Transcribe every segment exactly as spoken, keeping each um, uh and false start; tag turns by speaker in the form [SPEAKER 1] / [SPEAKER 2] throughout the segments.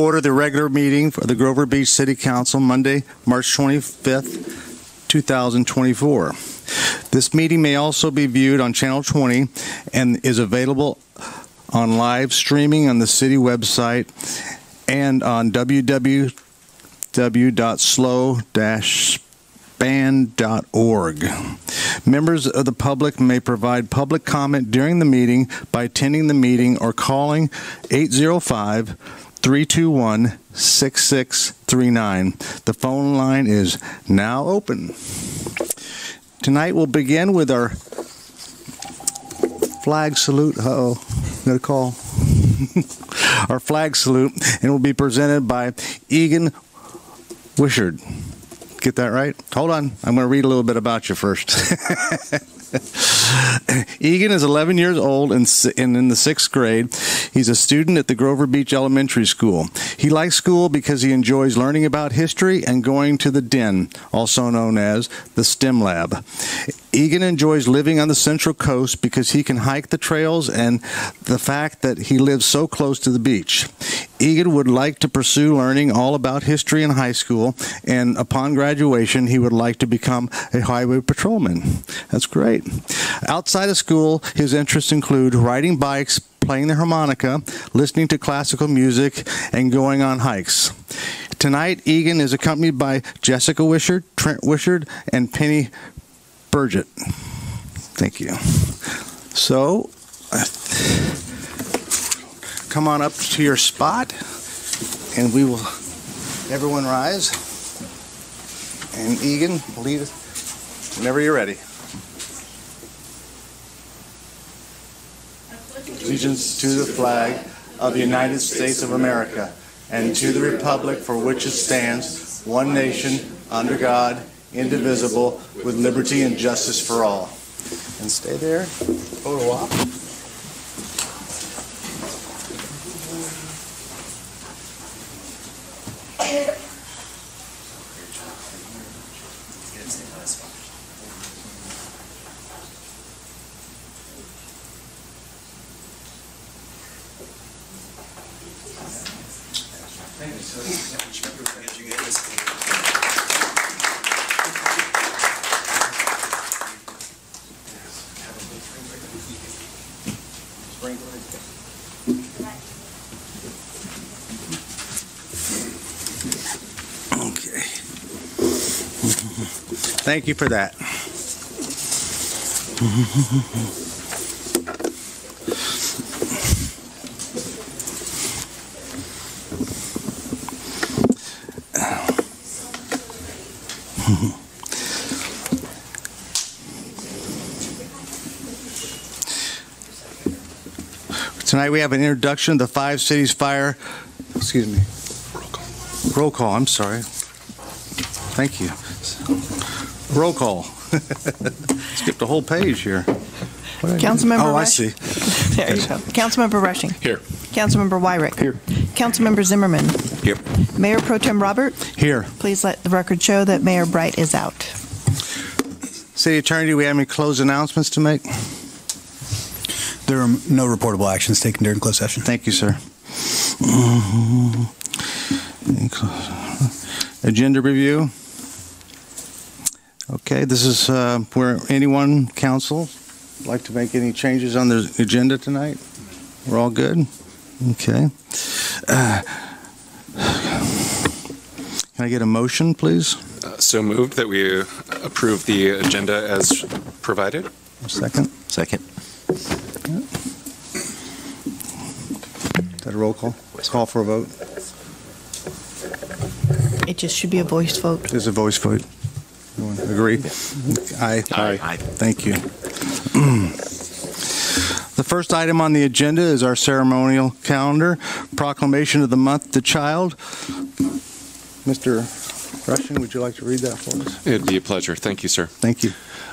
[SPEAKER 1] order the regular meeting for the Grover Beach City Council Monday, March twenty-fifth, two thousand twenty-four. This meeting may also be viewed on Channel twenty and is available on live streaming on the city website and on w w w dot slow dash band dot org. Members of the public may provide public comment during the meeting by attending the meeting or calling eight zero five, three two one, six six three nine. The phone line is now open. Tonight we'll begin with our flag salute. Uh-oh, got a call. Our flag salute, and will be presented by Egan Wishard. Get that right? Hold on. I'm going to read a little bit about you first. Egan is eleven years old and in the sixth grade. He's a student at the Grover Beach Elementary School. He likes school because he enjoys learning about history and going to the Den, also known as the STEM Lab. Egan enjoys living on the Central Coast because he can hike the trails and the fact that he lives so close to the beach. Egan would like to pursue learning all about history in high school, and upon graduation, he would like to become a highway patrolman. That's great. Outside of school, his interests include riding bikes, playing the harmonica, listening to classical music, and going on hikes. Tonight, Egan is accompanied by Jessica Wishard, Trent Wishard, and Penny Burgett. Thank you. So, uh, come on up to your spot, and we will, everyone rise. And Egan, lead us whenever you're ready. Allegiance to the flag of the United States of America and to the republic for which it stands, one nation, under God, indivisible, with liberty and justice for all. And stay there. Photo op. Okay. Thank you for that. Tonight we have an introduction of the Five Cities Fire. Excuse me. Roll call. Roll call. I'm sorry. Thank you. Roll call. Skipped a whole page here.
[SPEAKER 2] Councilmember
[SPEAKER 1] Oh, I
[SPEAKER 2] Rush.
[SPEAKER 1] see.
[SPEAKER 2] There you go. Councilmember Rushing.
[SPEAKER 3] Here.
[SPEAKER 2] Councilmember Wyrick.
[SPEAKER 3] Here.
[SPEAKER 2] Councilmember Zimmerman.
[SPEAKER 3] Here.
[SPEAKER 2] Mayor Pro Tem Robert.
[SPEAKER 1] Here.
[SPEAKER 2] Please let the record show that Mayor Bright is out.
[SPEAKER 1] City Attorney, do we have any closed announcements to make?
[SPEAKER 4] There are no reportable actions taken during closed session.
[SPEAKER 1] Thank you, sir. Agenda review. Okay, this is uh, where anyone, council, would like to make any changes on the agenda tonight. We're all good? Okay. Uh, can I get a motion, please?
[SPEAKER 3] Uh, so moved that we approve the agenda as provided.
[SPEAKER 1] A second?
[SPEAKER 5] Second.
[SPEAKER 1] Is that a roll call? Call for a vote.
[SPEAKER 2] It just should be a voice vote.
[SPEAKER 1] There's a voice vote. Everyone agree? Aye.
[SPEAKER 5] Aye. Aye.
[SPEAKER 1] Thank you. The first item on the agenda is our ceremonial calendar, proclamation of the month to child. Mister Rushing, would you like to read that for us?
[SPEAKER 3] It'd be a pleasure. Thank you, sir.
[SPEAKER 1] Thank you.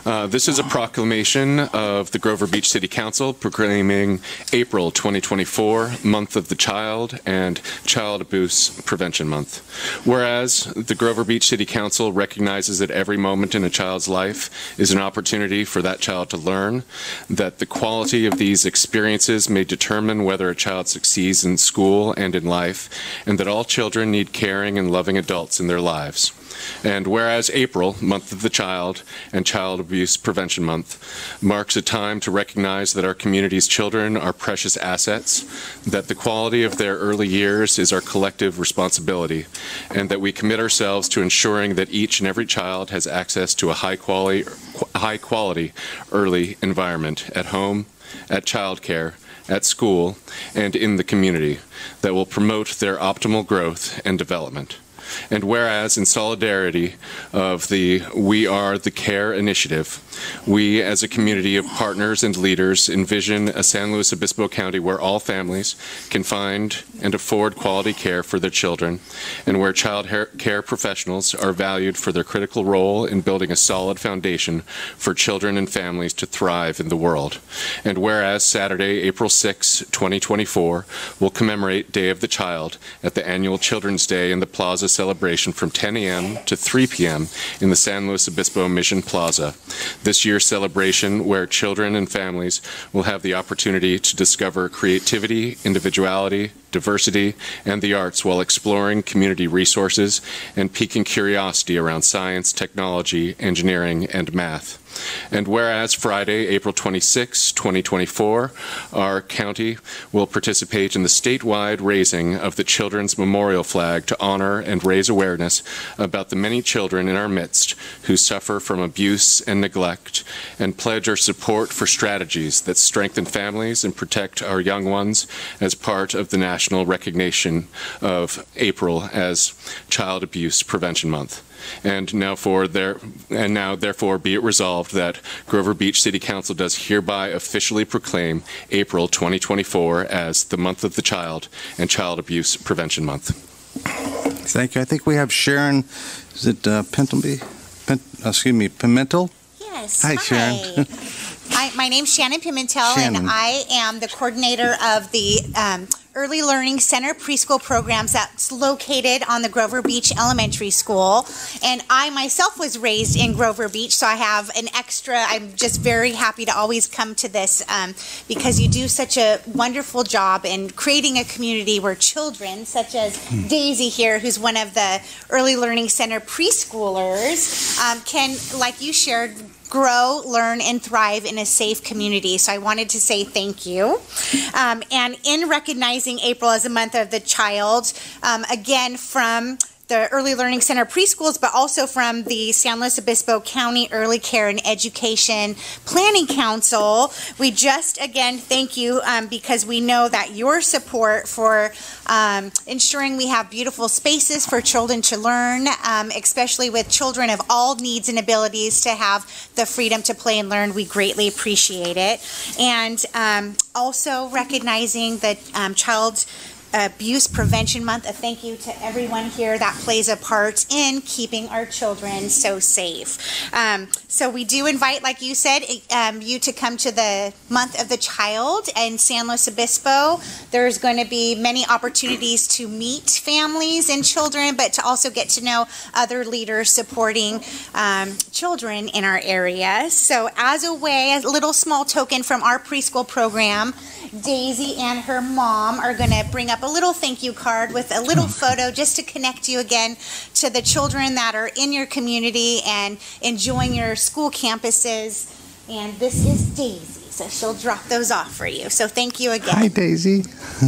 [SPEAKER 3] Uh, this is a proclamation of the Grover Beach City Council proclaiming April twenty twenty-four Month of the Child and Child Abuse Prevention Month. Whereas the Grover Beach City Council recognizes that every moment in a child's life is an opportunity for that child to learn, that the quality of these experiences may determine whether a child succeeds in school and in life, and that all children need caring and loving adults in their lives. And whereas April, Month of the Child, and Child Abuse Prevention Month, marks a time to recognize that our community's children are precious assets, that the quality of their early years is our collective responsibility, and that we commit ourselves to ensuring that each and every child has access to a high quality, high quality early environment at home, at childcare, at school, and in the community that will promote their optimal growth and development. And whereas in solidarity of the We Are the Care initiative, we as a community of partners and leaders envision a San Luis Obispo County where all families can find and afford quality care for their children, and where child care professionals are valued for their critical role in building a solid foundation for children and families to thrive in the world. And whereas Saturday, April sixth, twenty twenty-four, will commemorate Day of the Child at the annual Children's Day in the Plaza celebration from ten a m to three p m in the San Luis Obispo Mission Plaza. This year's celebration, where children and families will have the opportunity to discover creativity, individuality, diversity, and the arts while exploring community resources and piquing curiosity around science, technology, engineering, and math. And whereas Friday, April twenty-sixth, twenty twenty-four, our county will participate in the statewide raising of the Children's Memorial Flag to honor and raise awareness about the many children in our midst who suffer from abuse and neglect, and pledge our support for strategies that strengthen families and protect our young ones as part of the national recognition of April as Child Abuse Prevention Month. And now, for there, and now, therefore, be it resolved that Grover Beach City Council does hereby officially proclaim April twenty twenty-four as the Month of the Child and Child Abuse Prevention Month.
[SPEAKER 1] Thank you. I think we have Sharon. Is it uh, Pentleby? Pen, excuse me, Pimentel?
[SPEAKER 5] Yes.
[SPEAKER 1] Hi,
[SPEAKER 5] Hi.
[SPEAKER 1] Sharon.
[SPEAKER 5] Hi, my name's Shannon Pimentel,
[SPEAKER 1] Shannon.
[SPEAKER 5] and I am the coordinator of the um, Early Learning Center preschool programs that's located on the Grover Beach Elementary School. And I myself was raised in Grover Beach, so I have an extra, I'm just very happy to always come to this um, because you do such a wonderful job in creating a community where children, such as Daisy here, who's one of the Early Learning Center preschoolers, um, can, like you shared, grow, learn, and thrive in a safe community. So I wanted to say thank you. Um, and in recognizing April as a month of the child, um, again, from the Early Learning Center preschools, but also from the San Luis Obispo County Early Care and Education Planning Council, we just, again, thank you um, because we know that your support for um, ensuring we have beautiful spaces for children to learn, um, especially with children of all needs and abilities to have the freedom to play and learn, we greatly appreciate it. And um, also recognizing that um, child Abuse Prevention Month. A thank you to everyone here that plays a part in keeping our children so safe. Um, so we do invite, like you said, um, you to come to the Month of the Child in San Luis Obispo. There's going to be many opportunities to meet families and children, but to also get to know other leaders supporting um, children in our area. So as a way, a little small token from our preschool program, Daisy and her mom are going to bring up a little thank you card with a little photo just to connect you again to the children that are in your community and enjoying your school campuses. And this is Daisy, so she'll drop those off for you. So thank you again.
[SPEAKER 1] Hi, Daisy.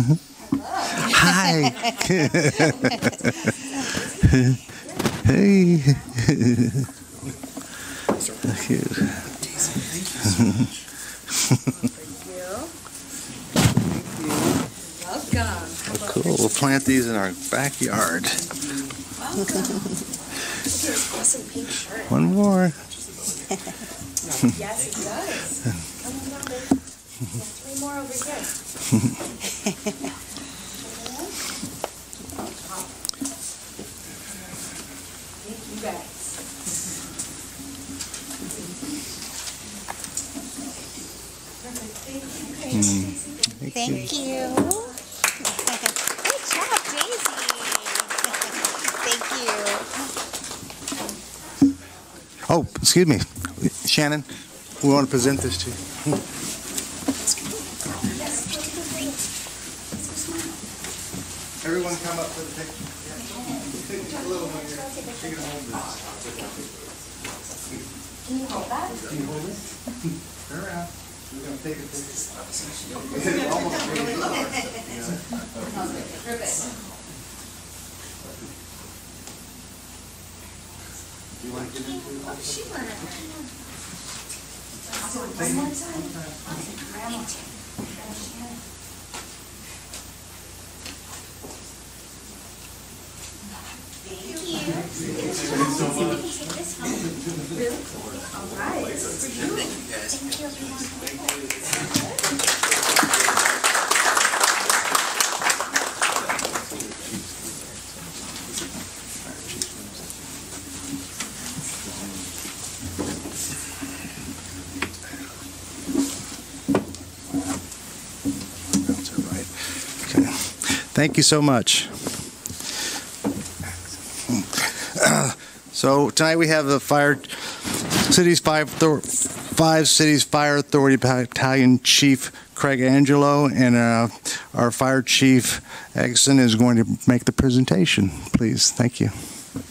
[SPEAKER 1] Hi. Hey.
[SPEAKER 6] Welcome.
[SPEAKER 1] Cool. We'll plant these in our backyard.
[SPEAKER 6] Awesome pink shirt.
[SPEAKER 1] One more.
[SPEAKER 6] Yes, it does. Come on up, baby. Three more over here. Thank you guys.
[SPEAKER 5] Thank you. Good job, Daisy. Thank you.
[SPEAKER 1] Oh, excuse me. Shannon, we want to present this to you. Everyone come up for the picture. Take a little one here. She can hold this.
[SPEAKER 6] Can you hold that?
[SPEAKER 1] Can you hold it? Turn around. We're going to take a picture. It's almost really hard. Do you want to get into it?
[SPEAKER 6] Oh, sure.
[SPEAKER 1] One
[SPEAKER 6] more time. Grandma.
[SPEAKER 1] Thank you so much. Uh, so tonight we have the fire city's five thor- five cities fire authority battalion chief Craig Angelo, and uh, our fire chief Exon is going to make the presentation. Please, thank you.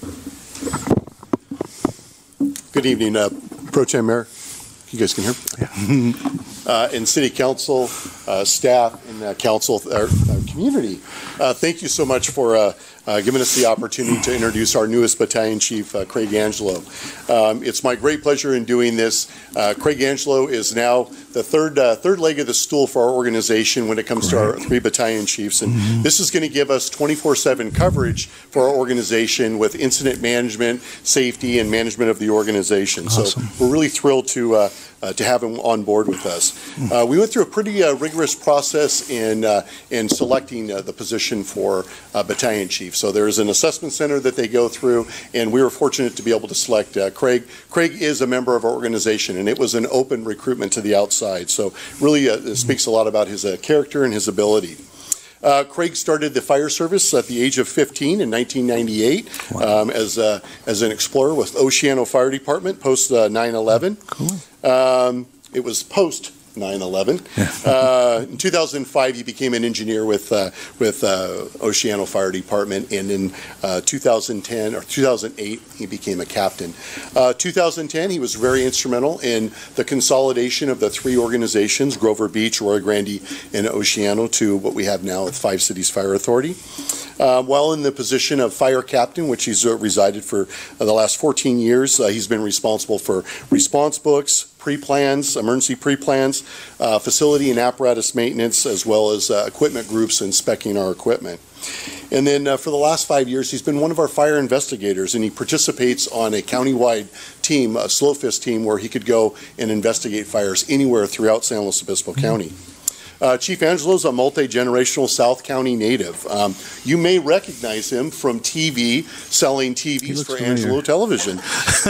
[SPEAKER 7] Good evening, uh, Pro Tem Mayor. You guys can hear?
[SPEAKER 1] Yeah.
[SPEAKER 7] uh, and City Council, uh, staff, and uh, council, our, our community. Uh, thank you so much for uh, uh, giving us the opportunity to introduce our newest battalion chief, uh, Craig Angelo. Um, it's my great pleasure in doing this. Uh, Craig Angelo is now the third uh, third leg of the stool for our organization when it comes to our three battalion chiefs, and mm-hmm. this is going to give us twenty-four seven coverage for our organization with incident management, safety, and management of the organization.
[SPEAKER 1] Awesome.
[SPEAKER 7] So we're really thrilled to uh, uh, to have him on board with us. Uh, we went through a pretty uh, rigorous process in uh, in selecting uh, the position for uh, battalion chief. So there is an assessment center that they go through, and we were fortunate to be able to select uh, Craig. Craig is a member of our organization, and it was an open recruitment to the outside. So really uh, it speaks a lot about his uh, character and his ability. Uh, Craig started the fire service at the age of fifteen in nineteen ninety-eight wow. um, as, uh, as an explorer with Oceano Fire Department post uh, nine eleven.
[SPEAKER 1] Cool.
[SPEAKER 7] Um, it was post nine eleven. uh, in two thousand five, he became an engineer with uh, with uh, Oceano Fire Department, and in uh, two thousand ten or two thousand eight, he became a captain. Uh, two thousand ten, he was very instrumental in the consolidation of the three organizations, Grover Beach, Rio Grande, and Oceano, to what we have now with Five Cities Fire Authority. Uh, while in the position of fire captain, which he's uh, resided for uh, the last fourteen years, uh, he's been responsible for response books, pre-plans, emergency pre-plans, uh, facility and apparatus maintenance, as well as uh, equipment groups and speccing our equipment. And then uh, for the last five years, he's been one of our fire investigators, and he participates on a countywide team, a Slow Fist team, where he could go and investigate fires anywhere throughout San Luis Obispo mm-hmm. County. Uh, Chief Angelo is a multi-generational South County native. Um, you may recognize him from T V, selling T Vs for familiar. Angelo Television.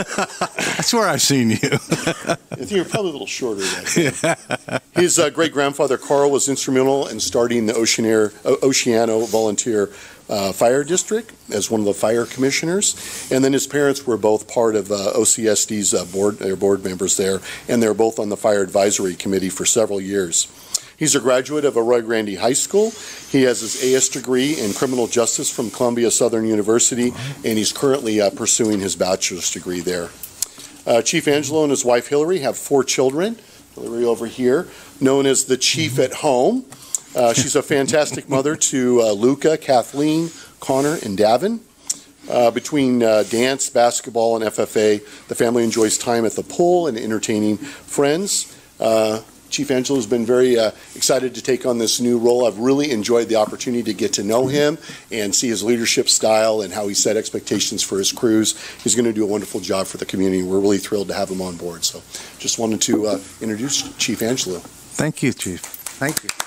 [SPEAKER 1] That's where I've seen you.
[SPEAKER 7] I think you're probably a little shorter than that. His uh, great-grandfather, Carl, was instrumental in starting the Oceanair, uh, Oceano Volunteer uh, Fire District as one of the fire commissioners. And then his parents were both part of uh, O C S D's uh, board, their board members there, and they're both on the Fire Advisory Committee for several years. He's a graduate of Rio Grande High School. He has his A S degree in criminal justice from Columbia Southern University, and he's currently uh, pursuing his bachelor's degree there. Uh, Chief Angelo and his wife Hillary have four children. Hillary over here, known as the Chief at Home. Uh, she's a fantastic mother to uh, Luca, Kathleen, Connor, and Davin. Uh, between uh, dance, basketball, and F F A, the family enjoys time at the pool and entertaining friends. Uh, Chief Angelo has been very uh, excited to take on this new role. I've really enjoyed the opportunity to get to know him and see his leadership style and how he set expectations for his crews. He's going to do a wonderful job for the community. We're really thrilled to have him on board. So just wanted to uh, introduce Chief Angelo.
[SPEAKER 1] Thank you, Chief. Thank you.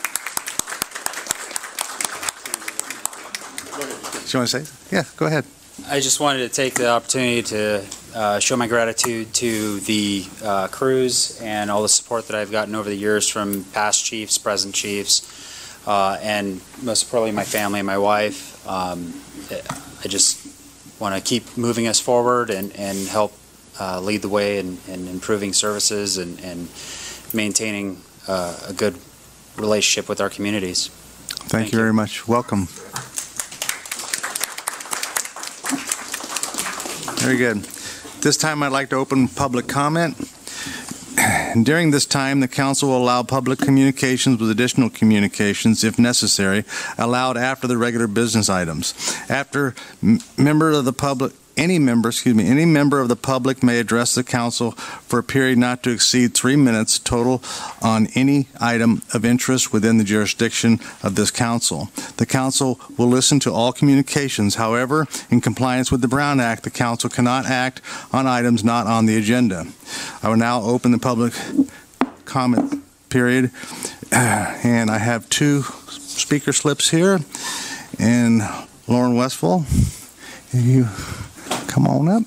[SPEAKER 1] Do you want to say? Yeah, go ahead.
[SPEAKER 8] I just wanted to take the opportunity to
[SPEAKER 4] uh, show my gratitude to the uh, crews and all the support that I've gotten over the years from past chiefs, present chiefs, uh, and most importantly, my family and my wife. Um, I just want to keep moving us forward and, and help uh, lead the way in, in improving services and, and maintaining uh, a good relationship with our communities.
[SPEAKER 1] Thank,
[SPEAKER 4] Thank
[SPEAKER 1] you
[SPEAKER 4] you.
[SPEAKER 1] very much. Welcome. Very good. This time I'd like to open public comment. During this time, the council will allow public communications with additional communications, if necessary, allowed after the regular business items. After m- member of the public, any member, excuse me, any member of the public may address the council for a period not to exceed three minutes total on any item of interest within the jurisdiction of this council. The council will listen to all communications. However, in compliance with the Brown Act, the council cannot act on items not on the agenda. I will now open the public comment period, and I have two speaker slips here. And Lauren Westfall, if you come on up.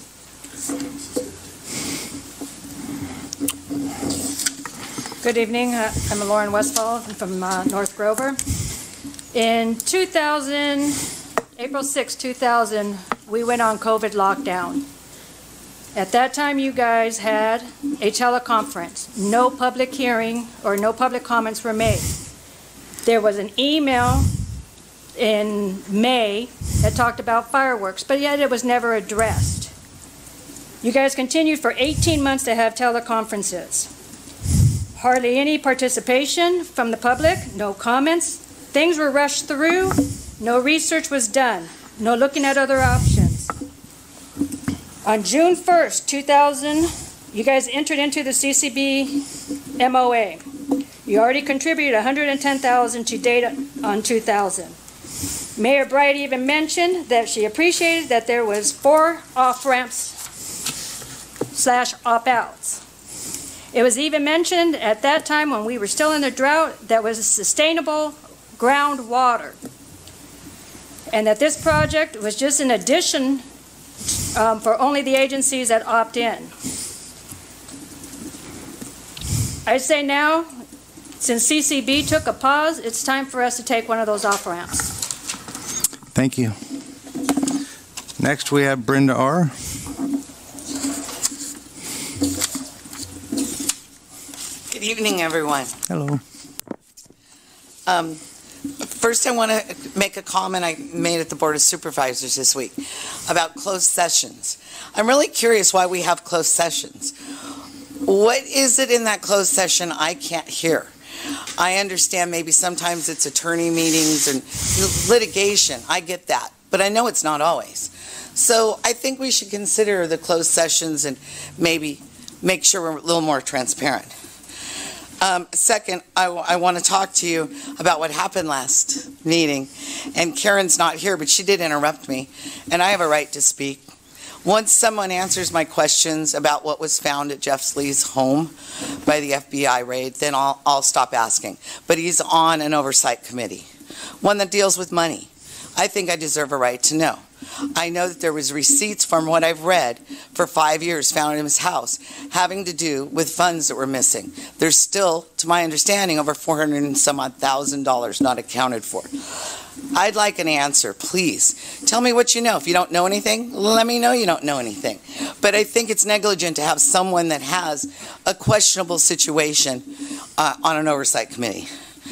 [SPEAKER 8] Good evening. Uh, I'm Lauren Westfall from uh, North Grover. In two thousand, April sixth, two thousand, we went on COVID lockdown. At that time, you guys had a teleconference. No public hearing or no public comments were made. There was an email in May that talked about fireworks, but yet it was never addressed. You guys continued for eighteen months to have teleconferences. Hardly any participation from the public, no comments. Things were rushed through, no research was done, no looking at other options. On June first, two thousand, you guys entered into the C C B M O A. You already contributed one hundred ten thousand dollars to date on two thousand. Mayor Bright even mentioned that she appreciated that there was four off-ramps slash opt-outs. It was even mentioned at that time when we were still in the drought that was sustainable groundwater, and that this project was just an addition um, for only the agencies that opt in. I say now, since C C B took a pause, it's time for us to take one of those off-ramps.
[SPEAKER 1] Thank you. Next, we have Brenda R.
[SPEAKER 9] Good evening, everyone.
[SPEAKER 1] Hello.
[SPEAKER 9] Um, first, I want to make a comment I made at the Board of Supervisors this week about closed sessions. I'm really curious why we have closed sessions. What is it in that closed session I can't hear? I understand maybe sometimes it's attorney meetings and litigation. I get that. But I know it's not always. So I think we should consider the closed sessions and maybe make sure we're a little more transparent. Um, second, I, w- I want to talk to you about what happened last meeting. And Karen's not here, but she did interrupt me. And I have a right to speak. Once someone answers my questions about what was found at Jeff Lee's home by the F B I raid, then I'll, I'll stop asking. But he's on an oversight committee, one that deals with money. I think I deserve a right to know. I know that there was receipts from what I've read for five years found in his house having to do with funds that were missing. There's still, to my understanding, over four hundred and some odd thousand dollars not accounted for. I'd like an answer, please. Tell me what you know. If you don't know anything, let me know you don't know anything. But I think it's negligent to have someone that has a questionable situation uh, on an oversight committee.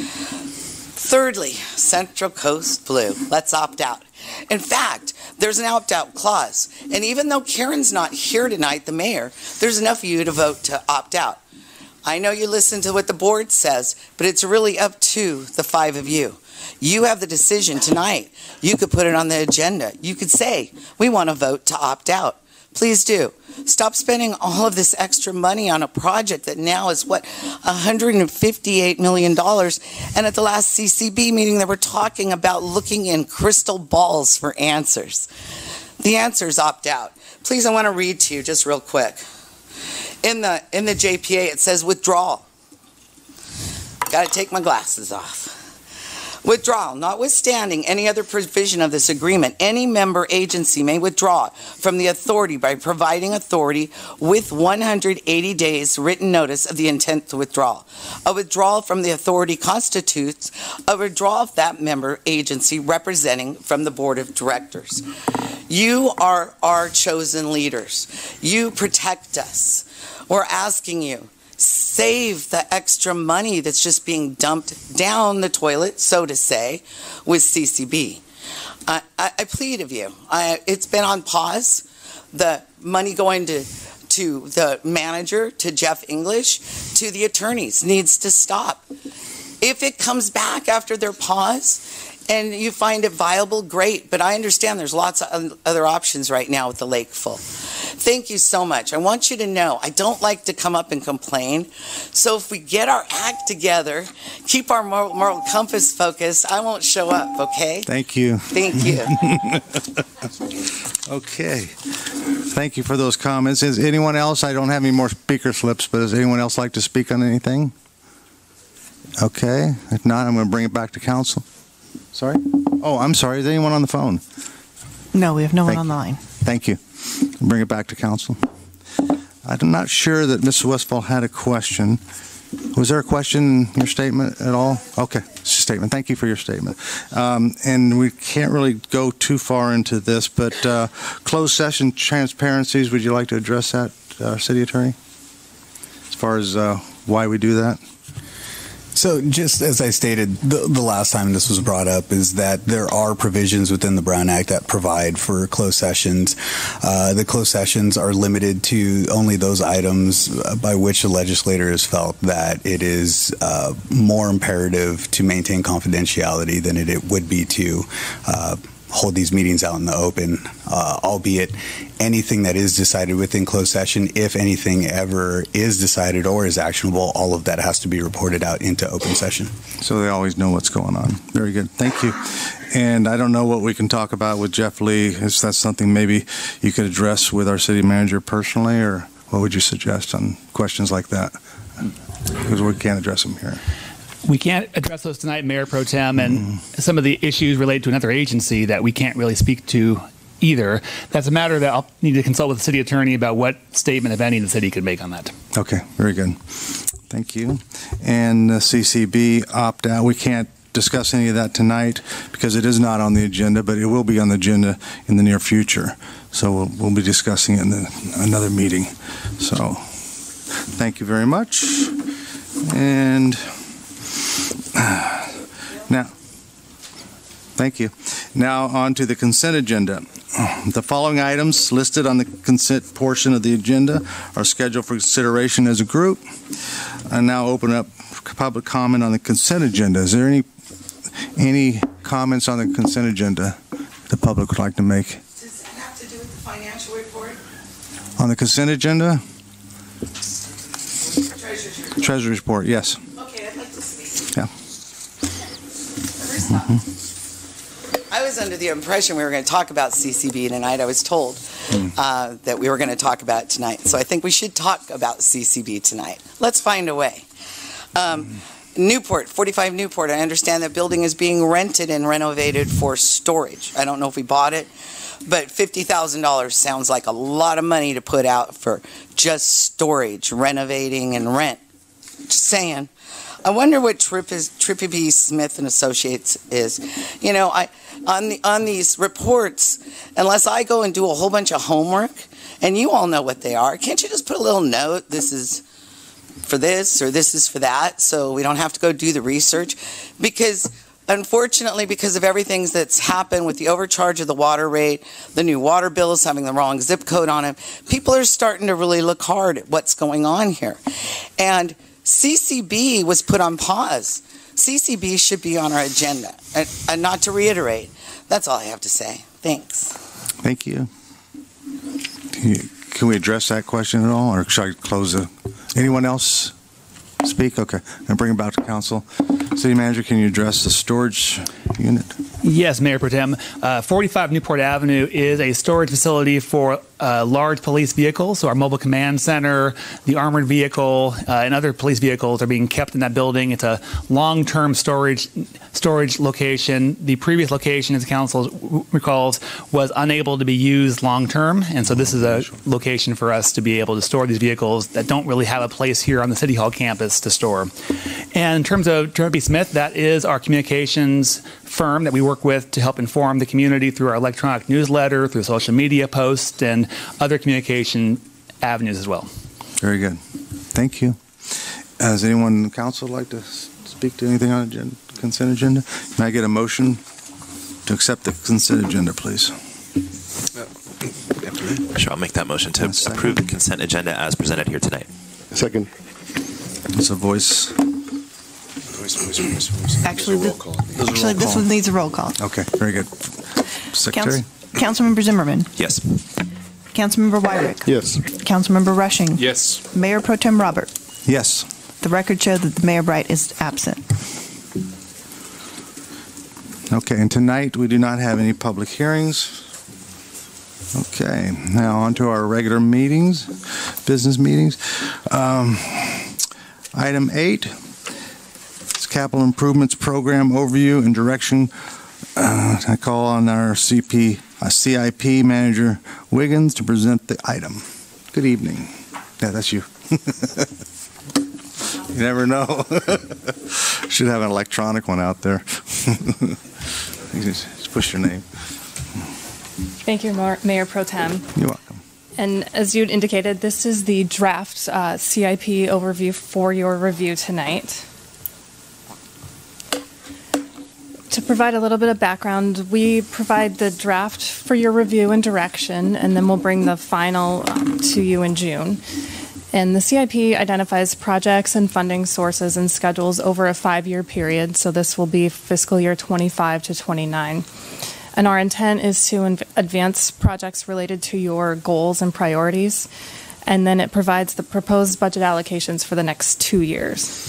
[SPEAKER 9] Thirdly, Central Coast Blue. Let's opt out. In fact, there's an opt-out clause. And even though Karen's not here tonight, the mayor, there's enough of you to vote to opt out. I know you listen to what the board says, but it's really up to the five of you. You have the decision tonight. You could put it on the agenda. You could say, we want to vote to opt out. Please do. Stop spending all of this extra money on a project that now is, what, one hundred fifty-eight million dollars. And at the last C C B meeting, they were talking about looking in crystal balls for answers. The answer is opt out. Please, I want to read to you just real quick. In the, in the J P A, it says withdrawal. Got to take my glasses off. Withdrawal, notwithstanding any other provision of this agreement, any member agency may withdraw from the authority by providing authority with one hundred eighty days written notice of the intent to withdraw. A withdrawal from the authority constitutes a withdrawal of that member agency representing from the board of directors. You are our chosen leaders. You protect us. We're asking you, save the extra money that's just being dumped down the toilet, so to say, with C C B. I, I, I plead of you. I, it's been on pause. The money going to to the manager, to Jeff English, to the attorneys needs to stop. If it comes back after their pause and you find it viable, great. But I understand there's lots of other options right now with the lake full. Thank you so much. I want you to know I don't like to come up and complain. So if we get our act together, keep our moral, moral compass focused, I won't show up, okay?
[SPEAKER 1] Thank you.
[SPEAKER 9] Thank you.
[SPEAKER 1] Okay. Thank you for those comments. Is anyone else? I don't have any more speaker slips, but does anyone else like to speak on anything? Okay. If not, I'm going to bring it back to council. Sorry? Oh, I'm sorry. Is anyone on the phone?
[SPEAKER 2] No, we have no
[SPEAKER 1] Thank
[SPEAKER 2] one on the line.
[SPEAKER 1] Thank you. Bring it back to council. I'm not sure that Missus Westfall had a question. Was there a question in your statement at all? Okay, it's a statement. Thank you for your statement. Um, and we can't really go too far into this, but uh, closed session transparencies, would you like to address that, uh, City Attorney? As far as uh, why we do that?
[SPEAKER 10] So just as I stated the, the last time this was brought up, is that there are provisions within the Brown Act that provide for closed sessions. Uh, the closed sessions are limited to only those items by which the legislator has felt that it is uh, more imperative to maintain confidentiality than it, it would be to uh, hold these meetings out in the open, uh, albeit anything that is decided within closed session, if anything ever is decided or is actionable, all of that has to be reported out into open session.
[SPEAKER 1] So they always know what's going on. Very good. Thank you. And I don't know what we can talk about with Jeff Lee. Is that something maybe you could address with our city manager personally, or what would you suggest on questions like that? Because we can't address them here.
[SPEAKER 11] We can't address those tonight, Mayor Pro Tem, and mm. some of the issues related to another agency that we can't really speak to either. That's a matter that I'll need to consult with the city attorney about what statement, if any, the city could make on that.
[SPEAKER 1] Okay, very good. Thank you. And the C C B opt-out, we can't discuss any of that tonight because it is not on the agenda, but it will be on the agenda in the near future. So we'll, we'll be discussing it in the, another meeting. So thank you very much. And now, thank you. Now on to the consent agenda. The following items listed on the consent portion of the agenda are scheduled for consideration as a group. I now open up public comment on the consent agenda. Is there any any comments on the consent agenda the public would like to make?
[SPEAKER 9] Does that have to do with the financial report?
[SPEAKER 1] On the consent agenda?
[SPEAKER 9] Treasurer's report.
[SPEAKER 1] Treasurer's report, yes.
[SPEAKER 9] Okay, I'd like to speak.
[SPEAKER 1] Yeah.
[SPEAKER 9] Mm-hmm. I was under the impression we were going to talk about C C B tonight. I was told mm. uh, that we were going to talk about it tonight. So I think we should talk about C C B tonight. Let's find a way. Um, mm. Newport, forty-five Newport, I understand that building is being rented and renovated for storage. I don't know if we bought it, but fifty thousand dollars sounds like a lot of money to put out for just storage, renovating, and rent. Just saying. I wonder what Tripp is, Trippy B. Smith and Associates is. You know, I on the on these reports, unless I go and do a whole bunch of homework, and you all know what they are, can't you just put a little note, this is for this or this is for that, so we don't have to go do the research? Because unfortunately, because of everything that's happened with the overcharge of the water rate, the new water bills having the wrong zip code on them, people are starting to really look hard at what's going on here. And C C B was put on pause. C C B should be on our agenda. And, and not to reiterate, that's all I have to say. Thanks.
[SPEAKER 1] Thank you. Can, you, can we address that question at all, or should I close the? Anyone else speak? Okay, and bring it back to council. City Manager, can you address the storage unit?
[SPEAKER 11] Yes, Mayor Pro Tem. Uh, forty-five Newport Avenue is a storage facility for uh, large police vehicles, so our mobile command center, the armored vehicle, uh, and other police vehicles are being kept in that building. It's a long-term storage storage location. The previous location, as the council recalls, was unable to be used long-term, and so this is a location for us to be able to store these vehicles that don't really have a place here on the City Hall campus to store. And in terms of Turner B. Smith, that is our communications firm that we work with to help inform the community through our electronic newsletter, through social media posts, and other communication avenues as well.
[SPEAKER 1] Very good. Thank you. Uh, does anyone in the council like to s- speak to anything on the agenda, consent agenda? Can I get a motion to accept the consent agenda, please?
[SPEAKER 12] Sure, I'll make that motion to approve the consent agenda as presented here tonight.
[SPEAKER 7] Second.
[SPEAKER 1] It's a voice.
[SPEAKER 3] Voice, voice, voice, voice.
[SPEAKER 2] Actually,
[SPEAKER 3] There's a roll
[SPEAKER 2] thi-
[SPEAKER 3] call.
[SPEAKER 2] Actually, this one needs a roll call.
[SPEAKER 1] Okay, very good. Secretary?
[SPEAKER 2] Council, Councilmember Zimmerman.
[SPEAKER 12] Yes.
[SPEAKER 2] Councilmember Wyrick.
[SPEAKER 7] Yes.
[SPEAKER 2] Councilmember Rushing.
[SPEAKER 3] Yes.
[SPEAKER 2] Mayor Pro Tem Robert.
[SPEAKER 1] Yes.
[SPEAKER 2] The record show that the Mayor Bright is absent.
[SPEAKER 1] Okay, and tonight we do not have any public hearings. Okay, now on to our regular meetings, business meetings. Um, Item eight, it's Capital Improvements Program Overview and Direction. Uh, I call on our C P, uh, C I P Manager Wiggins to present the item. Good evening. Yeah, that's you. You never know. Should have an electronic one out there. You just just push your name.
[SPEAKER 13] Thank you, Mar- Mayor Pro Tem.
[SPEAKER 1] You're welcome.
[SPEAKER 13] And as you'd indicated, this is the draft uh, C I P overview for your review tonight. To provide a little bit of background, we provide the draft for your review and direction, and then we'll bring the final um, to you in June. And the C I P identifies projects and funding sources and schedules over a five-year period, so this will be fiscal year twenty-five to twenty-nine. And our intent is to inv- advance projects related to your goals and priorities, and then it provides the proposed budget allocations for the next two years.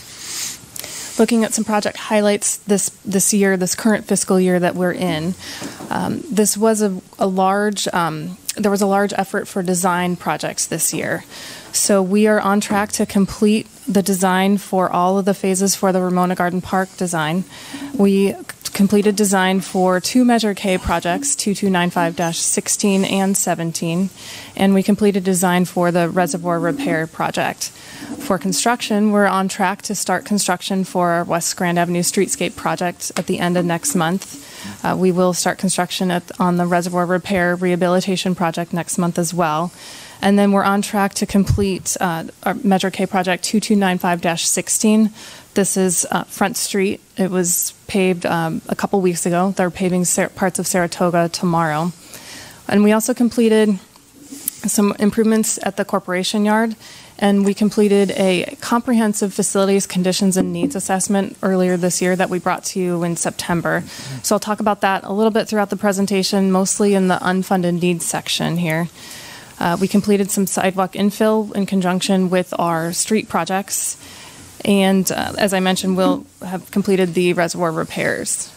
[SPEAKER 13] Looking at some project highlights this this year, this current fiscal year that we're in, um, this was a, a large, um, there was a large effort for design projects this year. So we are on track to complete the design for all of the phases for the Ramona Garden Park design. We completed design for two Measure K projects, two two nine five dash sixteen and seventeen, and we completed design for the reservoir repair project. For construction, we're on track to start construction for our West Grand Avenue Streetscape project at the end of next month. Uh, we will start construction at, on the reservoir repair rehabilitation project next month as well. And then we're on track to complete uh, our Measure K project two two nine five dash sixteen. This is uh, Front Street. It was paved um, a couple weeks ago. They're paving Sar- parts of Saratoga tomorrow. And we also completed some improvements at the Corporation Yard, and we completed a comprehensive facilities conditions and needs assessment earlier this year that we brought to you in September. So I'll talk about that a little bit throughout the presentation, mostly in the unfunded needs section here. Uh, we completed some sidewalk infill in conjunction with our street projects. And uh, as I mentioned, we'll have completed the reservoir repairs.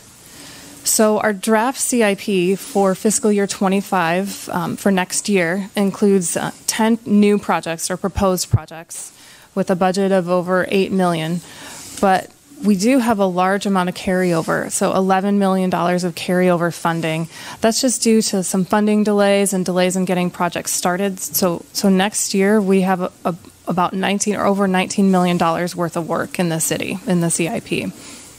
[SPEAKER 13] So our draft C I P for fiscal year twenty-five um, for next year includes uh, ten new projects or proposed projects with a budget of over eight million dollars. But we do have a large amount of carryover, so eleven million dollars of carryover funding. That's just due to some funding delays and delays in getting projects started. So, so next year we have a, a, about nineteen or over nineteen million dollars worth of work in the city in the C I P.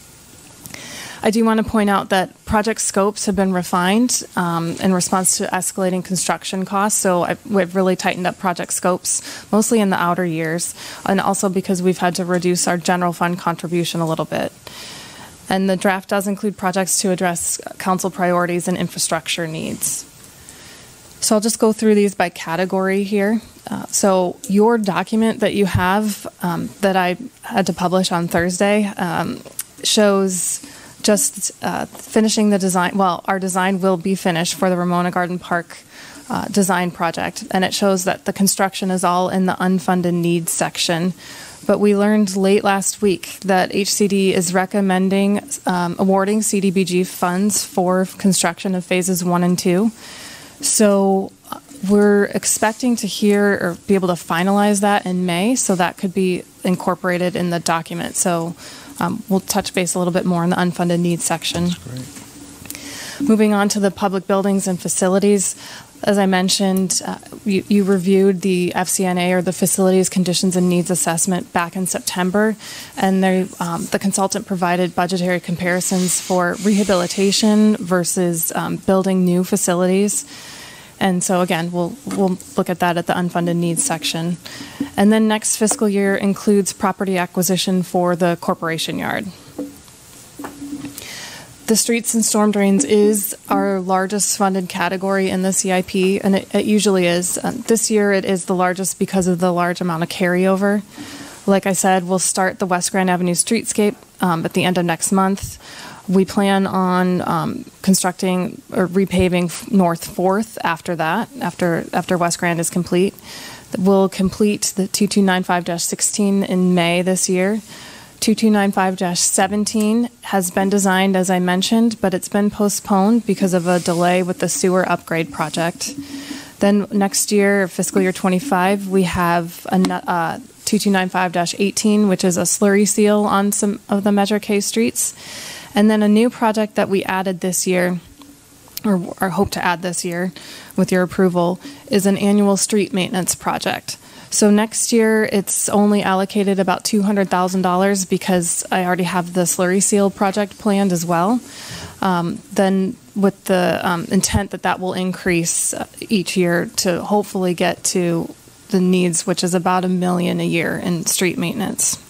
[SPEAKER 13] I do want to point out that project scopes have been refined um, in response to escalating construction costs. So I've, we've really tightened up project scopes, mostly in the outer years, and also because we've had to reduce our general fund contribution a little bit. And the draft does include projects to address council priorities and infrastructure needs. So I'll just go through these by category here. Uh, so your document that you have um, that I had to publish on Thursday um, shows just uh, finishing the design. Well, our design will be finished for the Ramona Garden Park uh, design project, and it shows that the construction is all in the unfunded needs section. But we learned late last week that H C D is recommending um, awarding C D B G funds for construction of phases one and two. So we're expecting to hear or be able to finalize that in May, so that could be incorporated in the document. So um, we'll touch base a little bit more in the unfunded needs section.
[SPEAKER 1] That's great.
[SPEAKER 13] Moving on to the public buildings and facilities. As I mentioned, uh, you, you reviewed the F C N A, or the Facilities Conditions and Needs Assessment, back in September, and they, um, the consultant provided budgetary comparisons for rehabilitation versus um, building new facilities. And so again, we'll we'll look at that at the unfunded needs section. And then next fiscal year includes property acquisition for the corporation yard. The streets and storm drains is our largest funded category in the C I P, and it, it usually is. Uh, this year it is the largest because of the large amount of carryover. Like I said, we'll start the West Grand Avenue streetscape um, at the end of next month. We plan on um, constructing or repaving North fourth after that, after after West Grand is complete. We'll complete the two two nine five dash sixteen in May this year. two two nine five dash seventeen has been designed, as I mentioned, but it's been postponed because of a delay with the sewer upgrade project. Then next year, fiscal year twenty-five, we have a uh, two two nine five dash eighteen, which is a slurry seal on some of the Measure K streets. And then a new project that we added this year, or, or hope to add this year with your approval, is an annual street maintenance project. So next year, it's only allocated about two hundred thousand dollars because I already have the slurry seal project planned as well. Um, then with the um, intent that that will increase uh, each year to hopefully get to the needs, which is about a million a year in street maintenance.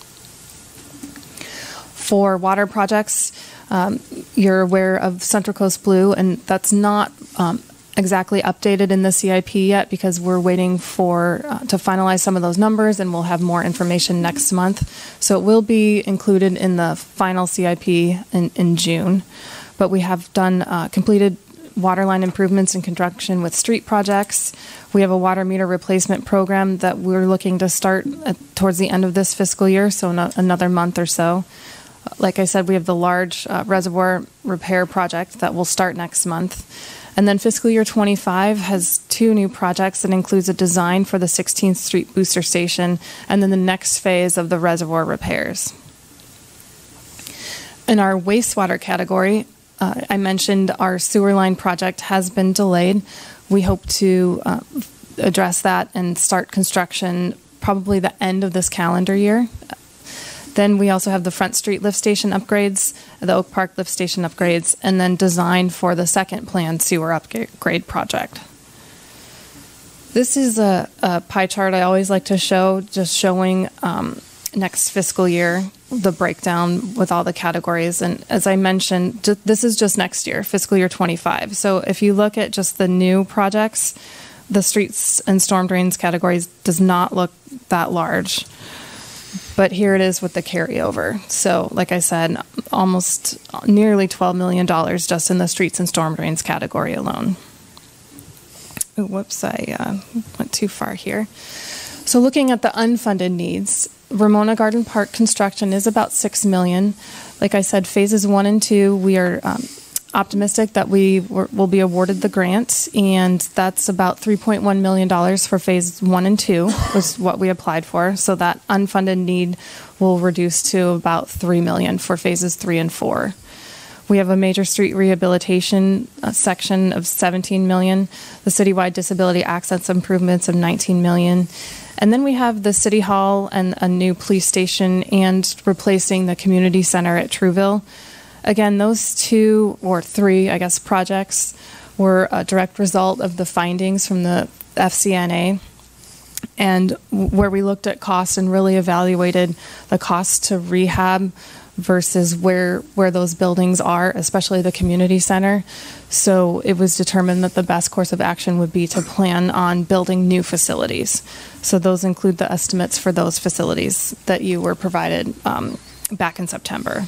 [SPEAKER 13] For water projects, um, you're aware of Central Coast Blue, and that's not um, exactly updated in the C I P yet because we're waiting for uh, to finalize some of those numbers, and we'll have more information next month. So it will be included in the final C I P in, in June. But we have done uh, completed water line improvements in conjunction with street projects. We have a water meter replacement program that we're looking to start at, towards the end of this fiscal year, so no, another month or so. Like I said, we have the large uh, reservoir repair project that will start next month. And then fiscal year twenty-five has two new projects that includes a design for the sixteenth Street Booster Station and then the next phase of the reservoir repairs. In our wastewater category, uh, I mentioned our sewer line project has been delayed. We hope to uh, address that and start construction probably the end of this calendar year. Then we also have the Front Street lift station upgrades, the Oak Park lift station upgrades, and then design for the second planned sewer upgrade project. This is a, a pie chart I always like to show, just showing um, next fiscal year, the breakdown with all the categories. And as I mentioned, this is just next year, fiscal year twenty-five. So if you look at just the new projects, the streets and storm drains categories does not look that large. But here it is with the carryover. So, like I said, almost nearly twelve million dollars just in the streets and storm drains category alone. Ooh, whoops, I uh, went too far here. So looking at the unfunded needs, Ramona Garden Park construction is about six million dollars. Like I said, phases one and two, we are um, optimistic that we will be awarded the grant, and that's about three point one million dollars for phase one and two was what we applied for. So that unfunded need will reduce to about three million dollars for phases three and four. We have a major street rehabilitation uh, section of seventeen million dollars, the citywide disability access improvements of nineteen million dollars, and then we have the city hall and a new police station and replacing the community center at Trouville. Again, those two or three, I guess, projects were a direct result of the findings from the F C N A, and where we looked at cost and really evaluated the cost to rehab versus where where those buildings are, especially the community center. So it was determined that the best course of action would be to plan on building new facilities. So those include the estimates for those facilities that you were provided um, back in September.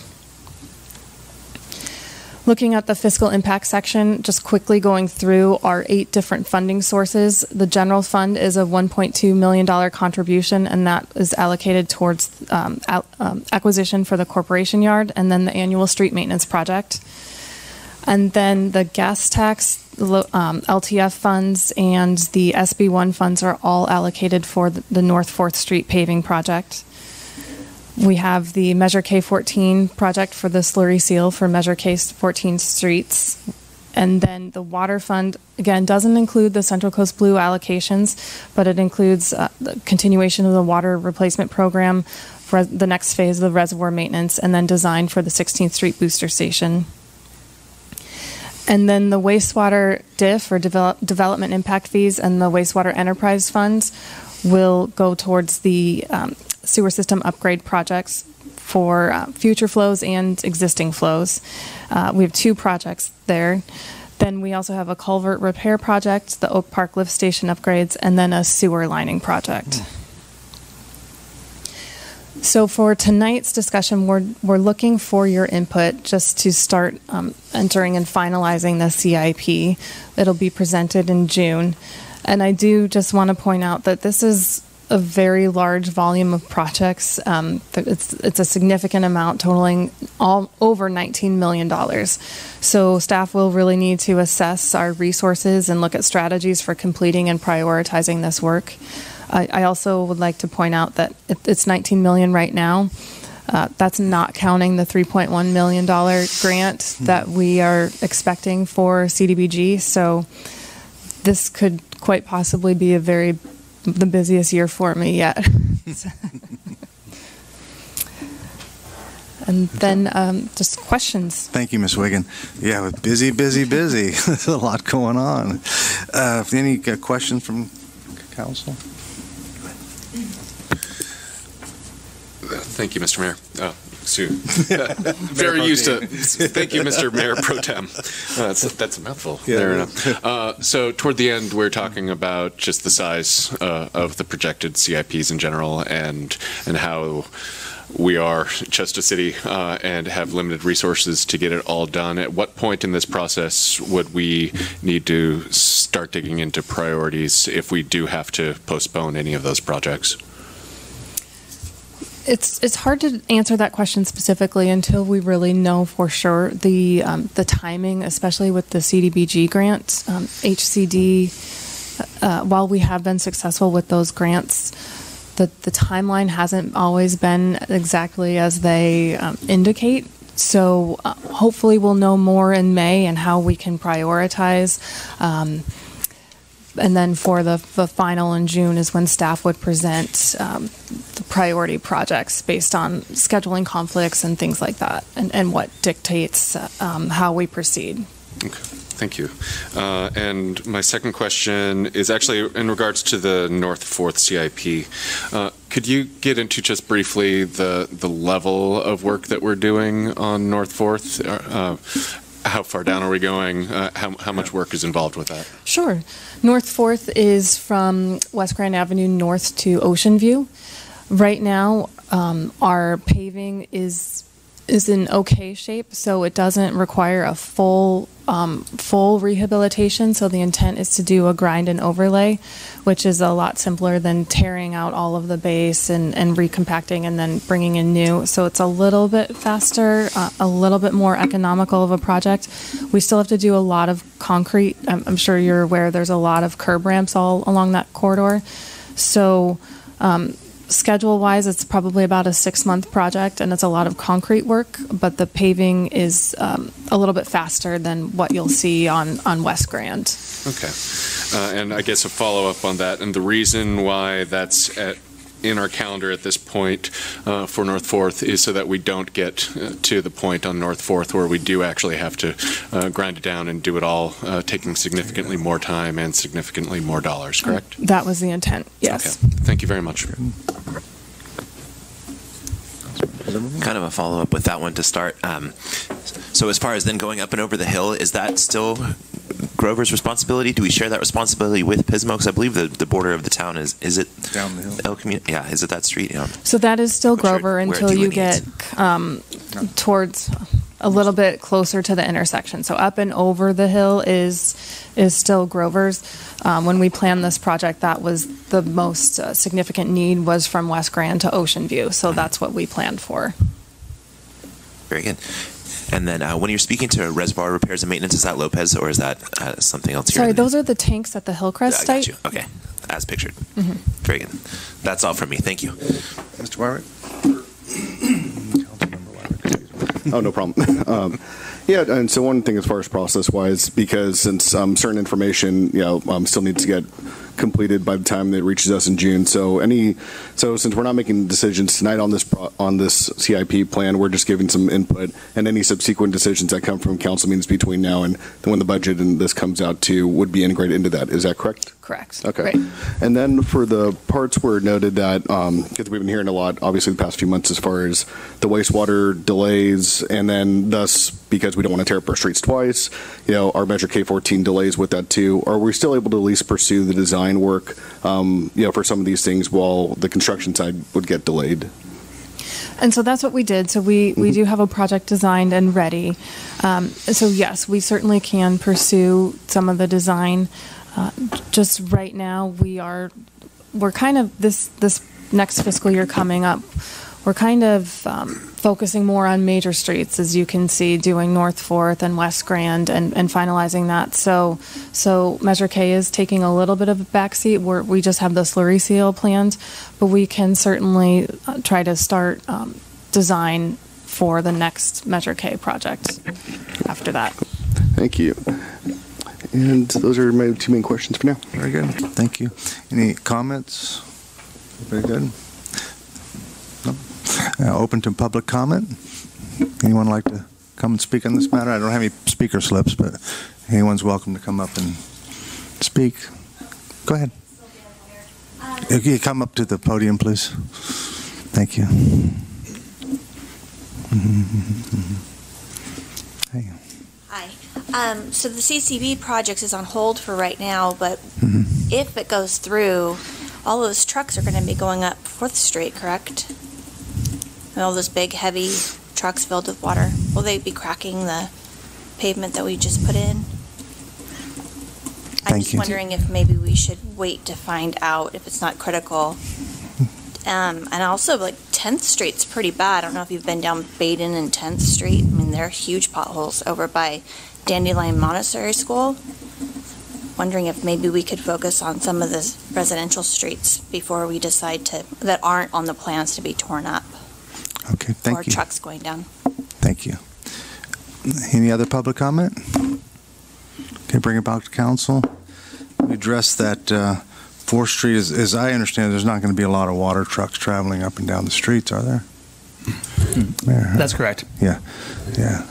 [SPEAKER 13] Looking at the fiscal impact section, just quickly going through our eight different funding sources. The general fund is a one point two million dollars contribution, and that is allocated towards um, um, acquisition for the corporation yard and then the annual street maintenance project. And then the gas tax, lo- um, L T F funds, and the S B one funds are all allocated for the, the North fourth Street paving project. We have the Measure K fourteen project for the slurry seal for Measure K fourteen streets. And then the water fund, again, doesn't include the Central Coast Blue allocations, but it includes uh, the continuation of the water replacement program for the next phase of the reservoir maintenance, and then design for the sixteenth Street booster station. And then the wastewater D I F, or develop, development impact fees, and the wastewater enterprise funds will go towards the um, sewer system upgrade projects for uh, future flows and existing flows. Uh, we have two projects there. Then we also have a culvert repair project, the Oak Park lift station upgrades, and then a sewer lining project. Mm. So for tonight's discussion, we're, we're looking for your input just to start um, entering and finalizing the C I P. It'll be presented in June. And I do just want to point out that this is a very large volume of projects. Um, it's, it's a significant amount, totaling all over nineteen million dollars. So staff will really need to assess our resources and look at strategies for completing and prioritizing this work. I, I also would like to point out that it, it's nineteen million dollars right now. Uh, that's not counting the three point one million dollars grant that we are expecting for C D B G. So this could quite possibly be a very the busiest year for me yet. And then um, just questions.
[SPEAKER 1] Thank you, Miz Wiggin. Yeah, with busy, busy, busy. There's a lot going on. Uh, any uh, questions from council?
[SPEAKER 3] Thank you, Mister Mayor. Oh, Sue. Very used to. Thank you, Mister Mayor Pro Tem. Uh, that's, that's a mouthful.
[SPEAKER 1] Yeah.
[SPEAKER 3] There enough. Uh, so toward the end, we're talking about just the size uh, of the projected C I Ps in general, and and how we are just a city uh, and have limited resources to get it all done. At what point in this process would we need to start digging into priorities if we do have to postpone any of those projects?
[SPEAKER 13] It's it's hard to answer that question specifically until we really know for sure the um, the timing, especially with the C D B G grant. Um, H C D, uh, while we have been successful with those grants, the, the timeline hasn't always been exactly as they um, indicate. So uh, hopefully we'll know more in May and how we can prioritize. Um, And then for the, the final in June is when staff would present um, the priority projects based on scheduling conflicts and things like that, and, and what dictates um, how we proceed.
[SPEAKER 3] Okay, thank you. Uh, and my second question is actually in regards to the North fourth C I P. Uh, could you get into just briefly the, the level of work that we're doing on North fourth? Uh, How far down are we going? Uh, how, how much work is involved with that?
[SPEAKER 13] Sure. North fourth is from West Grand Avenue north to Ocean View. Right now, um, our paving is is in okay shape, so it doesn't require a full um, full rehabilitation. So the intent is to do a grind and overlay, which is a lot simpler than tearing out all of the base and, and recompacting and then bringing in new. So it's a little bit faster, uh, a little bit more economical of a project. We still have to do a lot of concrete. I'm, I'm sure you're aware there's a lot of curb ramps all along that corridor. So um, schedule-wise, it's probably about a six-month project, and it's a lot of concrete work, but the paving is um, a little bit faster than what you'll see on, on West Grand.
[SPEAKER 3] Okay. Uh, and I guess a follow-up on that, and the reason why that's at, in our calendar at this point uh, for North fourth is so that we don't get uh, to the point on North fourth where we do actually have to uh, grind it down and do it all, uh, taking significantly more time and significantly more dollars, correct?
[SPEAKER 13] That was the intent, yes.
[SPEAKER 3] Okay. Thank you very much.
[SPEAKER 12] Kind of a follow-up with that one to start. Um, so as far as then going up and over the hill, is that still Grover's responsibility? Do we share that responsibility with Pismo? Because I believe the, the border of the town is, is it
[SPEAKER 1] down the hill?
[SPEAKER 12] El Camino? Yeah, is it that street? Yeah.
[SPEAKER 13] So that is still
[SPEAKER 12] Which are-
[SPEAKER 13] Grover
[SPEAKER 12] where
[SPEAKER 13] until you
[SPEAKER 12] delineates.
[SPEAKER 13] get um, towards a little bit closer to the intersection. So up and over the hill is is still Grover's. Um, when we planned this project, that was the most uh, significant need was from West Grand to Ocean View. So that's what we planned for.
[SPEAKER 12] Very good. And then uh, when you're speaking to reservoir repairs and maintenance, is that Lopez or is that uh, something else?
[SPEAKER 13] Sorry,
[SPEAKER 12] here?
[SPEAKER 13] those are the tanks at the Hillcrest
[SPEAKER 12] I
[SPEAKER 13] site.
[SPEAKER 12] got you. Okay, as pictured.
[SPEAKER 13] Mhm.
[SPEAKER 12] Very good. That's all from me. Thank you.
[SPEAKER 1] Mister Wyrick?
[SPEAKER 14] Oh, no problem. um, yeah, and so one thing as far as process-wise, because since um, certain information, you know, um, still needs to get completed by the time it reaches us in June. So any, so since we're not making decisions tonight on this pro, on this C I P plan, we're just giving some input, and any subsequent decisions that come from council meetings between now and when the budget and this comes out too would be integrated into that. Is that correct?
[SPEAKER 13] Correct.
[SPEAKER 14] Okay.
[SPEAKER 13] Right.
[SPEAKER 14] And then for the parts where it noted that, um, because we've been hearing a lot, obviously, the past few months as far as the wastewater delays, and then thus, because we don't want to tear up our streets twice, you know, our Measure K fourteen delays with that too. Are we still able to at least pursue the design work, um, you know, for some of these things while the construction side would get delayed?
[SPEAKER 13] And so that's what we did. So we, we do have a project designed and ready. Um, so yes, we certainly can pursue some of the design. Uh, just right now, we are we're kind of this this next fiscal year coming up. We're kind of um, focusing more on major streets, as you can see, doing North Fourth and West Grand, and, and finalizing that. So, so Measure K is taking a little bit of a backseat. We're, we just have the slurry seal planned, but we can certainly uh, try to start um, design for the next Measure K project after that.
[SPEAKER 14] Thank you. And those are my two main questions for now.
[SPEAKER 1] Very good. Thank you. Any comments? Very good. No? Uh, open to public comment. Anyone like to come and speak on this matter? I don't have any speaker slips, but anyone's welcome to come up and speak. Go ahead. If you come up to the podium, please. Thank you. Hey.
[SPEAKER 6] Hi. Um, so the C C B project is on hold for right now, but
[SPEAKER 1] Mm-hmm.
[SPEAKER 6] if it goes through, all those trucks are going to be going up Fourth Street, correct? And all those big, heavy trucks filled with water. Will they be cracking the pavement that we just put in? I'm
[SPEAKER 1] Thank
[SPEAKER 6] just
[SPEAKER 1] you.
[SPEAKER 6] wondering if maybe we should wait to find out if it's not critical. Um, and also, like, tenth Street's pretty bad. I don't know if you've been down Baden and tenth Street. I mean, there are huge potholes over by Dandelion Montessori School. Wondering if maybe we could focus on some of the residential streets before we decide to, that aren't on the plans to be torn up.
[SPEAKER 1] Okay, thank
[SPEAKER 6] or
[SPEAKER 1] you.
[SPEAKER 6] trucks going down.
[SPEAKER 1] Thank you. Any other public comment? Okay, bring it back to council. We addressed that uh, Fourth Street, as, as I understand, there's not going to be a lot of water trucks traveling up and down the streets, are there? There,
[SPEAKER 11] That's correct.
[SPEAKER 1] Yeah, yeah.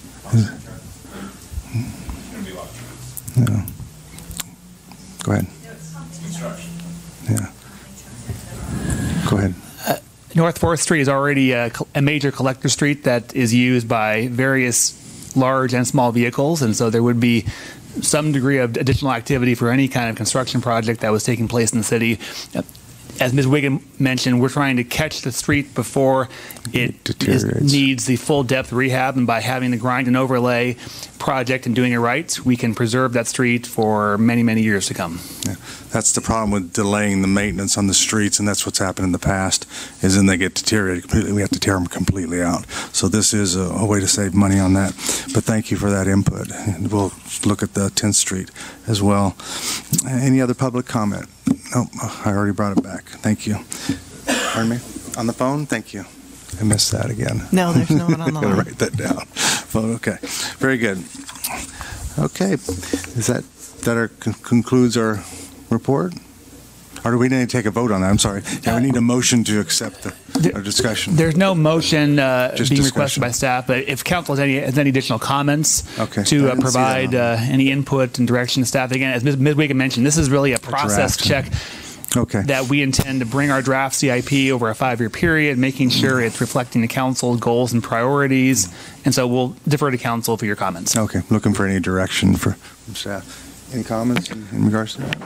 [SPEAKER 1] Yeah. Go ahead. Yeah. Go ahead.
[SPEAKER 11] North Fourth Street is already a, a major collector street that is used by various large and small vehicles, and so there would be some degree of additional activity for any kind of construction project that was taking place in the city. As Miz Wiggin mentioned, we're trying to catch the street before it is, needs the full depth rehab, and by having the grind and overlay project and doing it right, we can preserve that street for many, many years to come.
[SPEAKER 1] Yeah. That's the problem with delaying the maintenance on the streets, and that's what's happened in the past, is then they get deteriorated completely. We have to tear them completely out. So this is a, a way to save money on that. But thank you for that input. And we'll look at the tenth Street as well. Any other public comment? Nope, I already brought it back. Thank you. Pardon me? On the phone? Thank you. I missed that again.
[SPEAKER 2] No, there's no one on the
[SPEAKER 1] I'm going
[SPEAKER 2] line.
[SPEAKER 1] to write that down. Phone, okay. Very good. Okay. Is that, that our, con- concludes our report? Or do we need to take a vote on that? I'm sorry. Yeah, we need a motion to accept the, our discussion.
[SPEAKER 11] There's no motion uh, being
[SPEAKER 1] Just
[SPEAKER 11] requested
[SPEAKER 1] discussion.
[SPEAKER 11] by staff, but if council has any, has any additional comments
[SPEAKER 1] Okay. I
[SPEAKER 11] to uh,
[SPEAKER 1] didn't see
[SPEAKER 11] provide
[SPEAKER 1] that
[SPEAKER 11] uh, any input and direction to staff, again, as Miz Miz Wiggin mentioned, this is really a process check
[SPEAKER 1] Okay.
[SPEAKER 11] that we intend to bring our draft C I P over a five-year period, making sure it's reflecting the council's goals and priorities, and so we'll defer to council for your comments.
[SPEAKER 1] Okay. Looking for any direction for, from staff. Any comments in, in regards to that?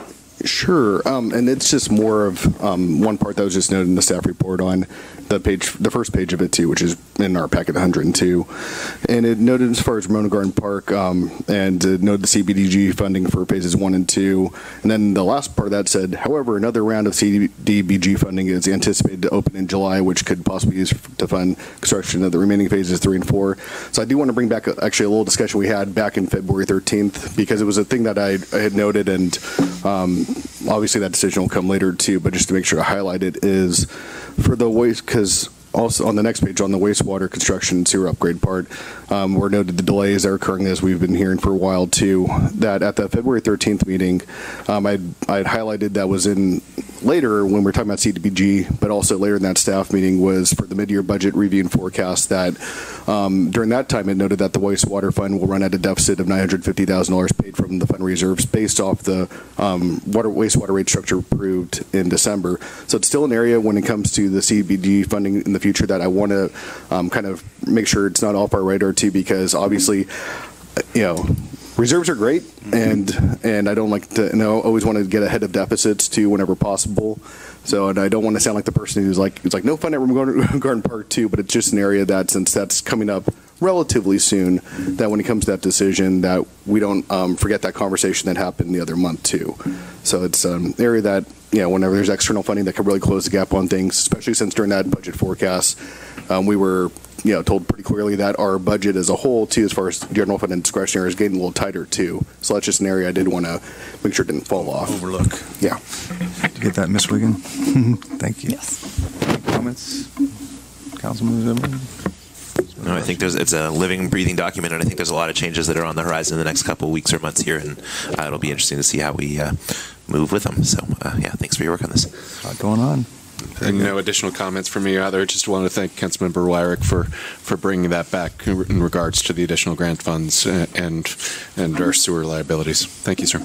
[SPEAKER 14] Sure, um, and it's just more of um, one part that was just noted in the staff report on the page, the first page of it too, which is in our packet one hundred two, and it noted as far as Ramona Garden Park, um, and it noted the C B D G funding for phases one and two, and then the last part of that said, however, another round of C D B G funding is anticipated to open in July, which could possibly be used to fund construction of the remaining phases three and four. So I do want to bring back a, actually a little discussion we had back in February thirteenth, because it was a thing that I, I had noted, and um, obviously that decision will come later too, but just to make sure I highlight it is for the waste, because also on the next page on the wastewater construction and sewer upgrade part, um, we're noted the delays that are occurring as we've been hearing for a while too, that at the February thirteenth meeting, um, I'd, I'd highlighted that was in later when we we're talking about C D B G, but also later in that staff meeting was for the mid-year budget review and forecast that um, during that time it noted that the wastewater fund will run at a deficit of nine hundred fifty thousand dollars paid from the fund reserves based off the um, water wastewater rate structure approved in December. So it's still an area when it comes to the C D B G funding in the future that I want to um, kind of make sure it's not off our radar too, because obviously, you know, reserves are great, and and I don't like to, you know, always want to get ahead of deficits too whenever possible. So, and I don't want to sound like the person who's like, it's like no fun at Ramona Garden Park too, but it's just an area that, since that's coming up relatively soon, that when it comes to that decision, that we don't um, forget that conversation that happened the other month too. So it's an area that, you know, whenever there's external funding that could really close the gap on things, especially since during that budget forecast, um, we were, you know, told pretty clearly that our budget as a whole too, as far as general fund and discretionary, is getting a little tighter too. So that's just an area I did want to make sure it didn't fall off.
[SPEAKER 15] Overlook.
[SPEAKER 14] Yeah.
[SPEAKER 15] Did you get that, Miz Wiggin? Thank you.
[SPEAKER 2] Yes.
[SPEAKER 15] Any comments, Councilman Zimmerman?
[SPEAKER 12] No, I think there's it's a living, breathing document, and I think there's a lot of changes that are on the horizon in the next couple of weeks or months here, and uh, it'll be interesting to see how we uh, move with them. So, uh, yeah, thanks for your work on this.
[SPEAKER 15] A lot going on.
[SPEAKER 3] And no additional comments from me either. Just want to thank Councilmember Wyrick for, for bringing that back in regards to the additional grant funds and and our sewer liabilities. Thank you, sir.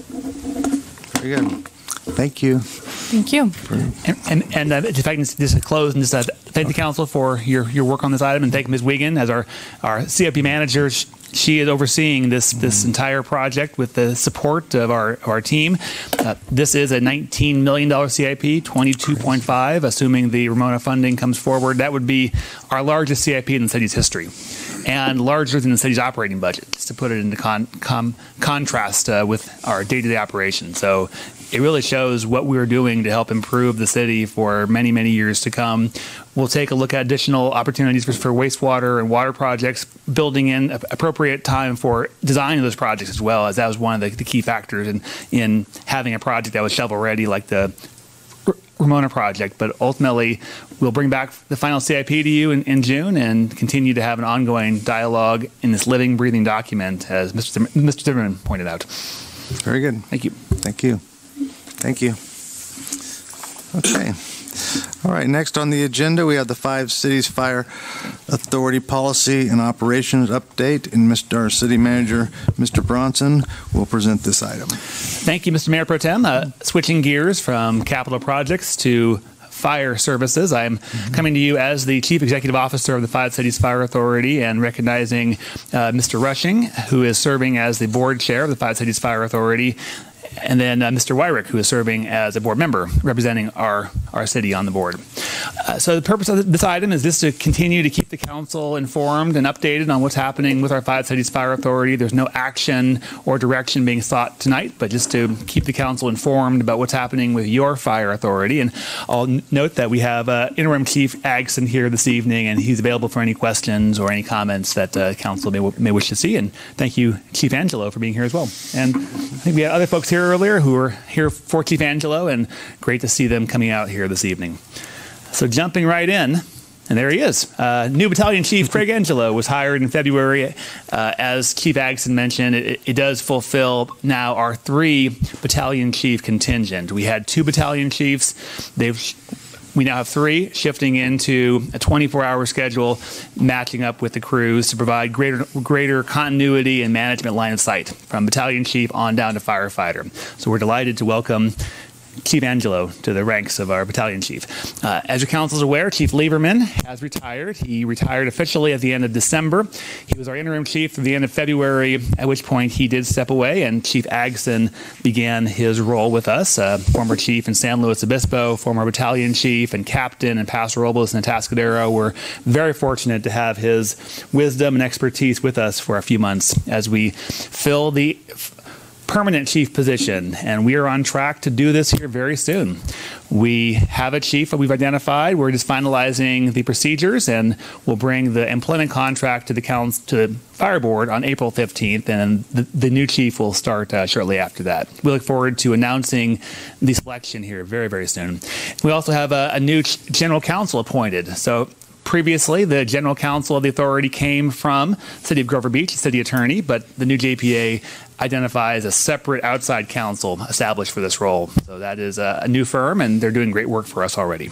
[SPEAKER 15] Very good. Thank you.
[SPEAKER 13] Thank you.
[SPEAKER 11] And, and, and uh, if I can just close and just uh, thank the council for your, your work on this item, and thank Miz Wiggin as our, our C I P manager. She is overseeing this this entire project with the support of our of our team. Uh, this is a nineteen million dollars C I P, twenty-two point five, assuming the Ramona funding comes forward. That would be our largest C I P in the city's history, and larger than the city's operating budget, just to put it into con, com, contrast uh, with our day-to-day operation. So it really shows what we're doing to help improve the city for many, many years to come. We'll take a look at additional opportunities for, for wastewater and water projects, building in appropriate time for designing those projects as well, as that was one of the, the key factors in, in having a project that was shovel-ready like the Ramona project. But ultimately, we'll bring back the final C I P to you in, in June and continue to have an ongoing dialogue in this living, breathing document, as Mister Zimmerman, Mister Zimmerman pointed out.
[SPEAKER 15] Very good.
[SPEAKER 11] Thank you.
[SPEAKER 15] Thank you. Thank you. Okay. All right, next on the agenda, we have the Five Cities Fire Authority Policy and Operations Update, and Mister Our City Manager, Mister Bronson, will present this item.
[SPEAKER 11] Thank you, Mister Mayor Pro Tem. Uh, switching gears from capital projects to fire services, I'm mm-hmm. coming to you as the Chief Executive Officer of the Five Cities Fire Authority, and recognizing uh, Mister Rushing, who is serving as the Board Chair of the Five Cities Fire Authority, and then uh, Mister Wyrick, who is serving as a board member representing our, our city on the board. Uh, so the purpose of this item is just to continue to keep the council informed and updated on what's happening with our Five Cities Fire Authority. There's no action or direction being sought tonight, but just to keep the council informed about what's happening with your fire authority. And I'll n- note that we have uh, Interim Chief Agson here this evening, and he's available for any questions or any comments that uh, council may, w- may wish to see. And thank you, Chief Angelo, for being here as well. And I think we had other folks here earlier who were here for Chief Angelo, and great to see them coming out here this evening. So jumping right in, and there he is. Uh, new Battalion Chief Craig Angelo was hired in February. Uh, as Chief Agson mentioned, it, it does fulfill now our three battalion chief contingent. We had two battalion chiefs. They've We now have three, shifting into a twenty-four hour schedule, matching up with the crews to provide greater greater continuity and management line of sight from battalion chief on down to firefighter. So we're delighted to welcome Chief Angelo to the ranks of our battalion chief. Uh, as your council is aware, Chief Lieberman has retired. He retired officially at the end of December. He was our interim chief through the end of February, at which point he did step away, and Chief Agson began his role with us. Uh, former chief in San Luis Obispo, former battalion chief and captain in Paso Robles and Atascadero. We're very fortunate to have his wisdom and expertise with us for a few months as we fill the permanent chief position, and we are on track to do this here very soon. We have a chief that we've identified. We're just finalizing the procedures, and we'll bring the employment contract to the council, to the fire board on April fifteenth, and the, the new chief will start uh, shortly after that. We look forward to announcing the selection here very, very soon. We also have a, a new general counsel appointed. So previously, the general counsel of the authority came from City of Grover Beach, the city attorney, but the new J P A identifies a separate outside counsel established for this role. So that is a, a new firm, and they're doing great work for us already.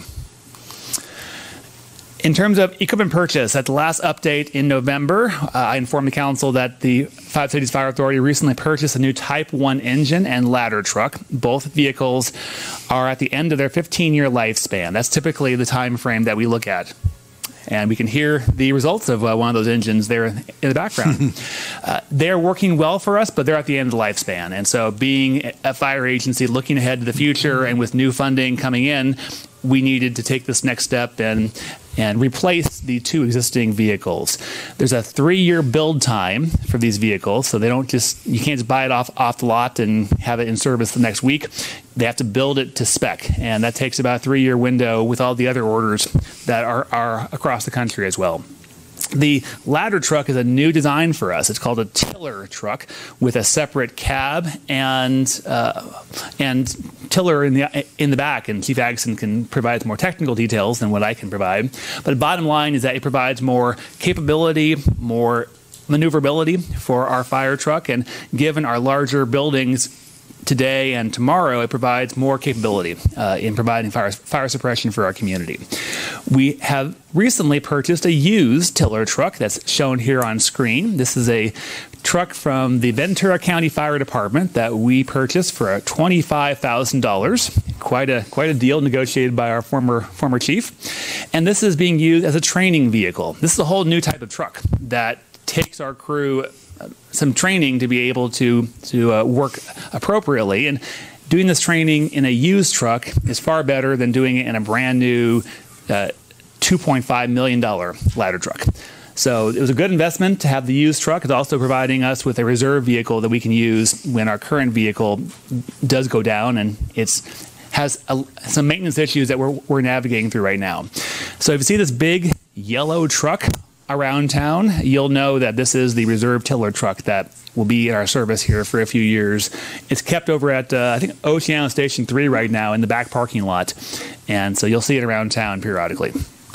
[SPEAKER 11] In terms of equipment purchase, at the last update in November, uh, I informed the council that the Five Cities Fire Authority recently purchased a new Type one engine and ladder truck. Both vehicles are at the end of their fifteen-year lifespan. That's typically the time frame that we look at. And we can hear the results of uh, one of those engines there in the background. uh, they're working well for us, but they're at the end of the lifespan. And so being a fire agency looking ahead to the future and with new funding coming in, we needed to take this next step and and replace the two existing vehicles. There's a three-year build time for these vehicles, so they don't just you can't just buy it off off the lot and have it in service the next week. They have to build it to spec, and that takes about a three-year window with all the other orders that are, are across the country as well. The ladder truck is a new design for us. It's called a tiller truck with a separate cab and uh, and tiller in the in the back. And Chief Agson can provide more technical details than what I can provide. But the bottom line is that it provides more capability, more maneuverability for our fire truck, and given our larger buildings today and tomorrow, it provides more capability uh, in providing fire, fire suppression for our community. We have recently purchased a used tiller truck that's shown here on screen. This is a truck from the Ventura County Fire Department that we purchased for twenty-five thousand dollars. Quite a quite a deal negotiated by our former former chief. And this is being used as a training vehicle. This is a whole new type of truck that takes our crew some training to be able to to uh, work appropriately, and doing this training in a used truck is far better than doing it in a brand new uh, two point five million dollar ladder truck. So it was a good investment to have the used truck. It's also providing us with a reserve vehicle that we can use when our current vehicle does go down, and it's has a, some maintenance issues that we're, we're navigating through right now. So if you see this big yellow truck around town, you'll know that this is the reserve tiller truck that will be in our service here for a few years. It's kept over at, uh, I think, Oceano Station three right now in the back parking lot. And so you'll see it around town periodically.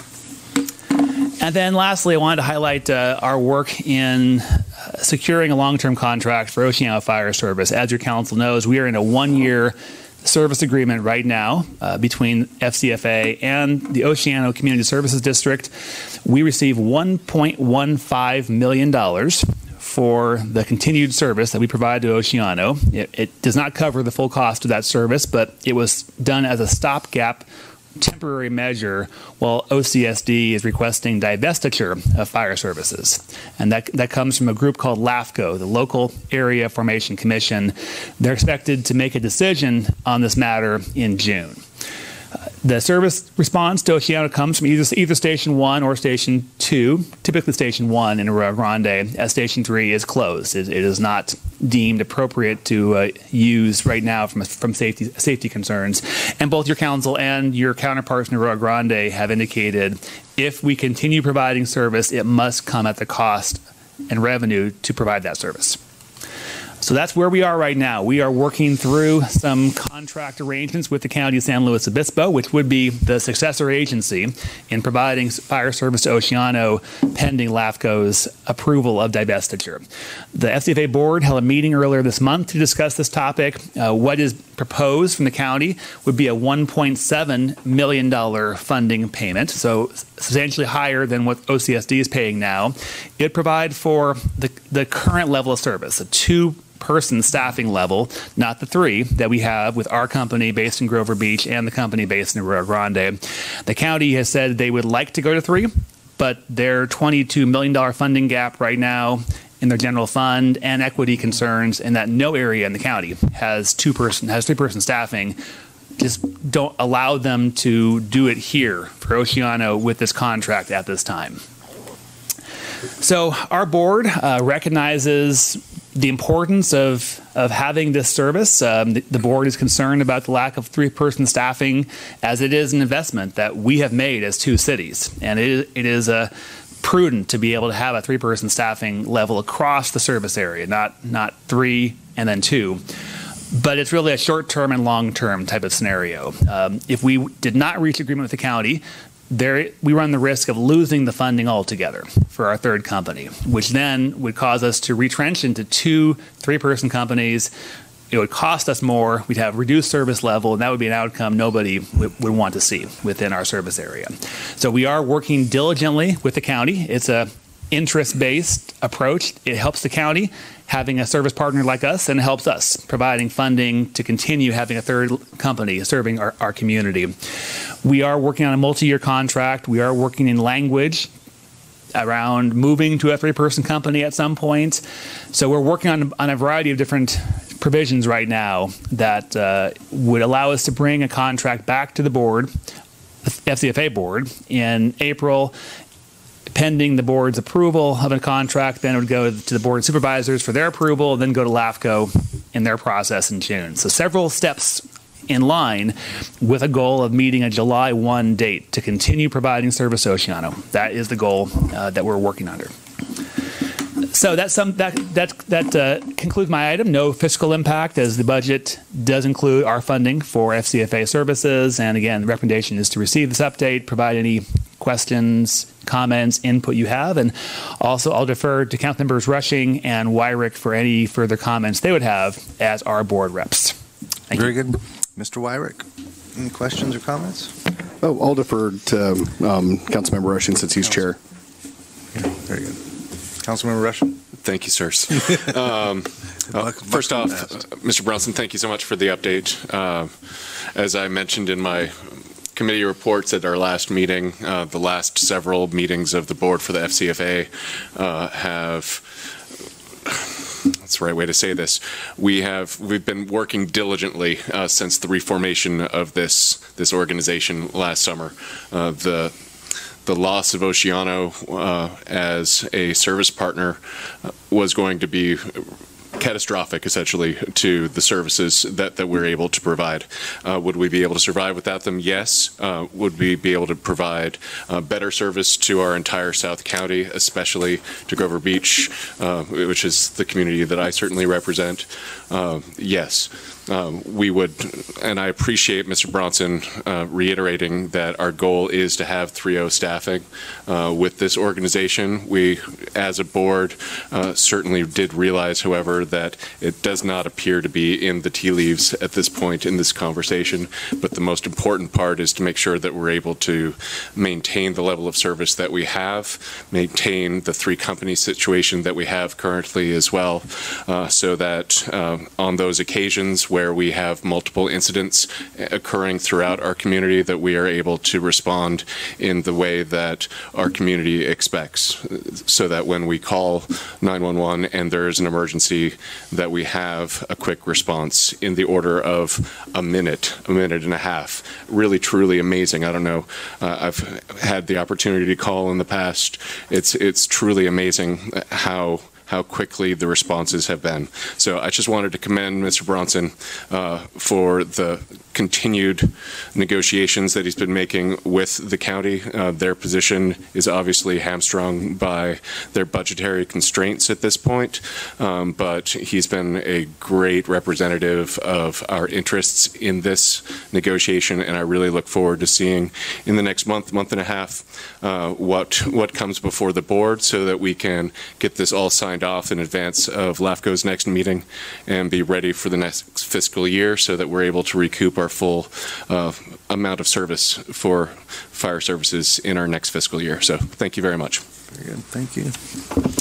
[SPEAKER 11] And then lastly, I wanted to highlight uh, our work in uh, securing a long-term contract for Oceano Fire Service. As your council knows, we are in a one-year service agreement right now uh, between F C F A and the Oceano Community Services District. We receive one point one five million dollars for the continued service that we provide to Oceano. It, it does not cover the full cost of that service, but it was done as a stopgap temporary measure while O C S D is requesting divestiture of fire services. And that that comes from a group called LAFCO, the Local Area Formation Commission. They're expected to make a decision on this matter in June. Uh, the service response to Oceano comes from either, either Station one or Station two, typically Station one in Arroyo Grande, as Station three is closed. It, it is not deemed appropriate to uh, use right now from, from safety, safety concerns. And both your council and your counterparts in Arroyo Grande have indicated if we continue providing service, it must come at the cost and revenue to provide that service. So that's where we are right now. We are working through some contract arrangements with the County of San Luis Obispo, which would be the successor agency in providing fire service to Oceano pending LAFCO's approval of divestiture. The F C F A board held a meeting earlier this month to discuss this topic. Uh, what is proposed from the county would be a one point seven million dollars funding payment, so substantially higher than what O C S D is paying now. It would provide for the, the current level of service, a two person staffing level, not the three that we have with our company based in Grover Beach and the company based in Rio Grande. The county has said they would like to go to three, but their twenty-two million dollars funding gap right now in their general fund and equity concerns, and that no area in the county has two person has three person staffing, just don't allow them to do it here for Oceano with this contract at this time. So our board uh, recognizes the importance of, of having this service. Um, the, the board is concerned about the lack of three-person staffing, as it is an investment that we have made as two cities. And it is, it is a prudent to be able to have a three-person staffing level across the service area, not, not three and then two. But it's really a short-term and long-term type of scenario. Um, if we did not reach agreement with the county, there we run the risk of losing the funding altogether for our third company, which then would cause us to retrench into two three-person companies. It would cost us more. We'd have reduced service level, and that would be an outcome nobody would, would want to see within our service area. So we are working diligently with the county. It's a interest-based approach. It helps the county having a service partner like us, and it helps us providing funding to continue having a third company serving our, our community. We are working on a multi-year contract. We are working in language around moving to a three-person company at some point. So we're working on, on a variety of different provisions right now that uh, would allow us to bring a contract back to the board, the F C F A board, in April. Pending the board's approval of a contract, then it would go to the board of supervisors for their approval, then go to LAFCO in their process in June. So several steps in line with a goal of meeting a July first date to continue providing service to Oceano. That is the goal uh, that we're working under. So that's some, that that that uh, concludes my item. No fiscal impact, as the budget does include our funding for F C F A services. And again, the recommendation is to receive this update, provide any questions, comments, input you have, and also I'll defer to Council Members Rushing and Wyrick for any further comments they would have as our board reps. Thank
[SPEAKER 15] Very
[SPEAKER 11] you.
[SPEAKER 15] good, Mister Wyrick. Any questions or comments?
[SPEAKER 14] Oh, I'll defer to um, Councilmember Rushing since he's chair.
[SPEAKER 15] Yeah, very good. Councilmember Rushing.
[SPEAKER 3] Thank you, sirs. um, uh, first off, uh, Mister Brownson, thank you so much for the update. Uh, as I mentioned in my committee reports at our last meeting, uh, the last several meetings of the board for the F C F A uh, have, that's the right way to say this, we have, we've been working diligently uh, since the reformation of this, this organization last summer. Uh, the The loss of Oceano uh, as a service partner uh, was going to be catastrophic, essentially, to the services that, that we're able to provide. Uh, would we be able to survive without them? Yes. Uh, would we be able to provide uh, better service to our entire South County, especially to Grover Beach, uh, which is the community that I certainly represent? Uh, yes. Um, we would, and I appreciate Mister Bronson uh, reiterating that our goal is to have three oh staffing uh, with this organization. We, as a board, uh, certainly did realize, however, that it does not appear to be in the tea leaves at this point in this conversation, but the most important part is to make sure that we're able to maintain the level of service that we have, maintain the three company situation that we have currently as well, uh, so that uh, on those occasions where we have multiple incidents occurring throughout our community, that we are able to respond in the way that our community expects, so that when we call nine one one and there is an emergency, that we have a quick response in the order of a minute, a minute and a half. Really, truly amazing. I don't know. Uh, I've had the opportunity to call in the past. It's it's truly amazing how how quickly the responses have been. So I just wanted to commend Mister Bronson uh, for the continued negotiations that he's been making with the county. Uh, their position is obviously hamstrung by their budgetary constraints at this point, um, but he's been a great representative of our interests in this negotiation, and I really look forward to seeing in the next month, month and a half, uh, what what comes before the board, so that we can get this all signed off in advance of LAFCO's next meeting and be ready for the next fiscal year, so that we're able to recoup our full uh, amount of service for fire services in our next fiscal year. So thank you very much.
[SPEAKER 15] Very good. Thank you.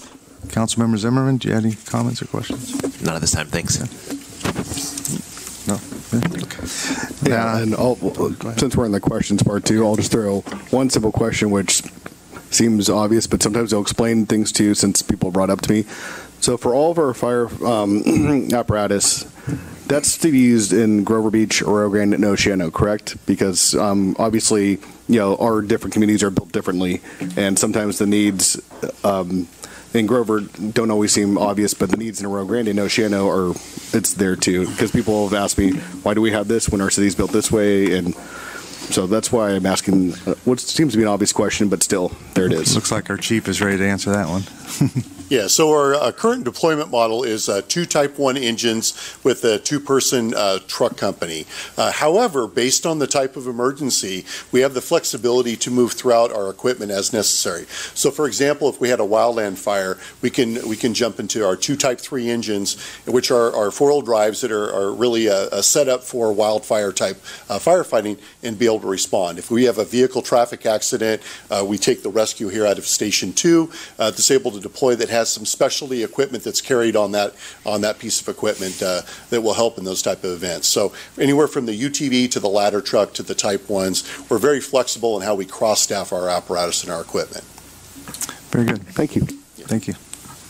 [SPEAKER 15] Councilmember Zimmerman, do you have any comments or questions?
[SPEAKER 12] None at this time, thanks.
[SPEAKER 15] No.
[SPEAKER 14] Yeah, and I'll, since we're in the questions part too, I'll just throw one simple question, which seems obvious, but sometimes I'll explain things to you since people brought up to me. So for all of our fire um, apparatus, that's to be used in Grover Beach, Arroyo Grande, and Oceano, correct? Because um, obviously, you know, our different communities are built differently, and sometimes the needs um, in Grover don't always seem obvious, but the needs in Arroyo Grande and Oceano are, it's there too. Because people have asked me, why do we have this when our city's built this way? And so that's why I'm asking uh, what seems to be an obvious question, but still, there it is.
[SPEAKER 15] Looks like our chief is ready to answer that one.
[SPEAKER 7] Yeah, so our uh, current deployment model is uh, two Type one engines with a two-person uh, truck company. Uh, however, based on the type of emergency, we have the flexibility to move throughout our equipment as necessary. So, for example, if we had a wildland fire, we can we can jump into our two Type three engines, which are, are four-wheel drives that are, are really a, a setup for wildfire type uh, firefighting, and be able to respond. If we have a vehicle traffic accident, uh, we take the rescue here out of Station two uh, that's able to deploy, that has some specialty equipment that's carried on that on that piece of equipment uh, that will help in those type of events. So anywhere from the U T V to the ladder truck to the Type ones, we're very flexible in how we cross-staff our apparatus and our equipment.
[SPEAKER 15] Very good.
[SPEAKER 14] Thank you.
[SPEAKER 15] Thank you.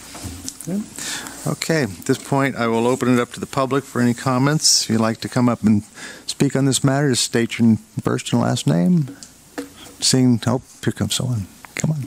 [SPEAKER 15] Okay, at this point, I will open it up to the public for any comments. If you'd like to come up and speak on this matter, just state your first and last name. Seeing, oh, here comes someone. Come on.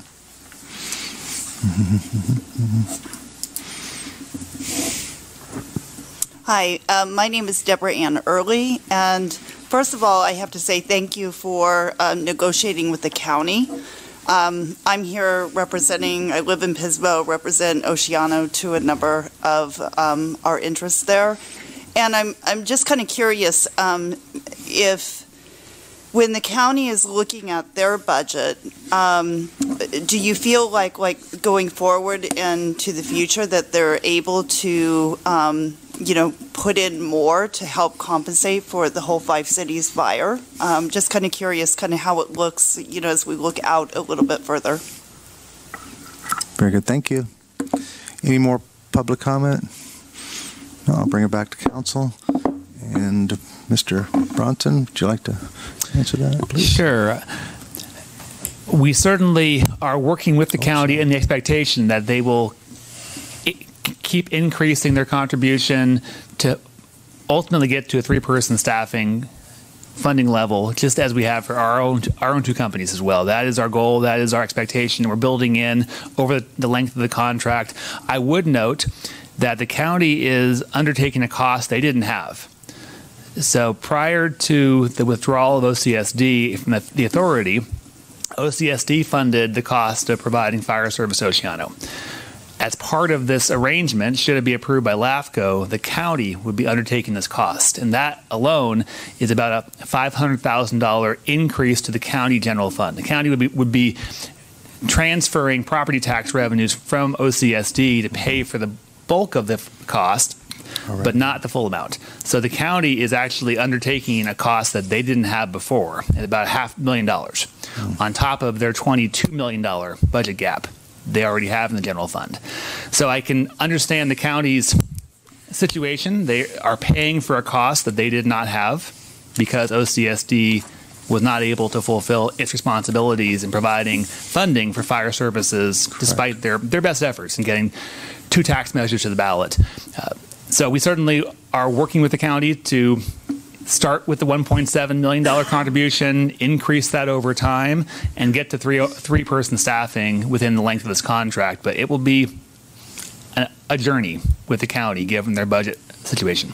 [SPEAKER 16] Hi, um, my name is Deborah Ann Early, and first of all, I have to say thank you for uh, negotiating with the county. Um, I'm here representing, I live in Pismo, represent Oceano to a number of um, our interests there, and I'm I'm just kind of curious um, if when the county is looking at their budget, um, do you feel like like going forward into the future that they're able to, um, you know, put in more to help compensate for the whole Five Cities fire? Um, just kind of curious, kind of how it looks, you know, as we look out a little bit further.
[SPEAKER 15] Very good. Thank you. Any more public comment? No, I'll bring it back to council. And Mister Bronson, would you like to answer that, please?
[SPEAKER 11] Sure. We certainly are working with the county in the expectation that they will I- keep increasing their contribution to ultimately get to a three-person staffing funding level, just as we have for our own our own two companies as well. That is our goal. That is our expectation. We're building in over the length of the contract. I would note that the county is undertaking a cost they didn't have. So prior to the withdrawal of O C S D from the, the authority, O C S D funded the cost of providing Fire Service Oceano. As part of this arrangement, should it be approved by LAFCO, the county would be undertaking this cost. And that alone is about a five hundred thousand dollars increase to the county general fund. The county would be, would be transferring property tax revenues from O C S D to pay for the bulk of the cost, right, but not the full amount. So the county is actually undertaking a cost that they didn't have before, at about half a million dollars, mm. on top of their twenty-two million dollars budget gap they already have in the general fund. So I can understand the county's situation. They are paying for a cost that they did not have because O C S D was not able to fulfill its responsibilities in providing funding for fire services, correct, despite their, their best efforts in getting two tax measures to the ballot. Uh, so we certainly are working with the county to start with the one point seven million dollars contribution, increase that over time, and get to three, three-person staffing within the length of this contract. But it will be a, a journey with the county, given their budget situation.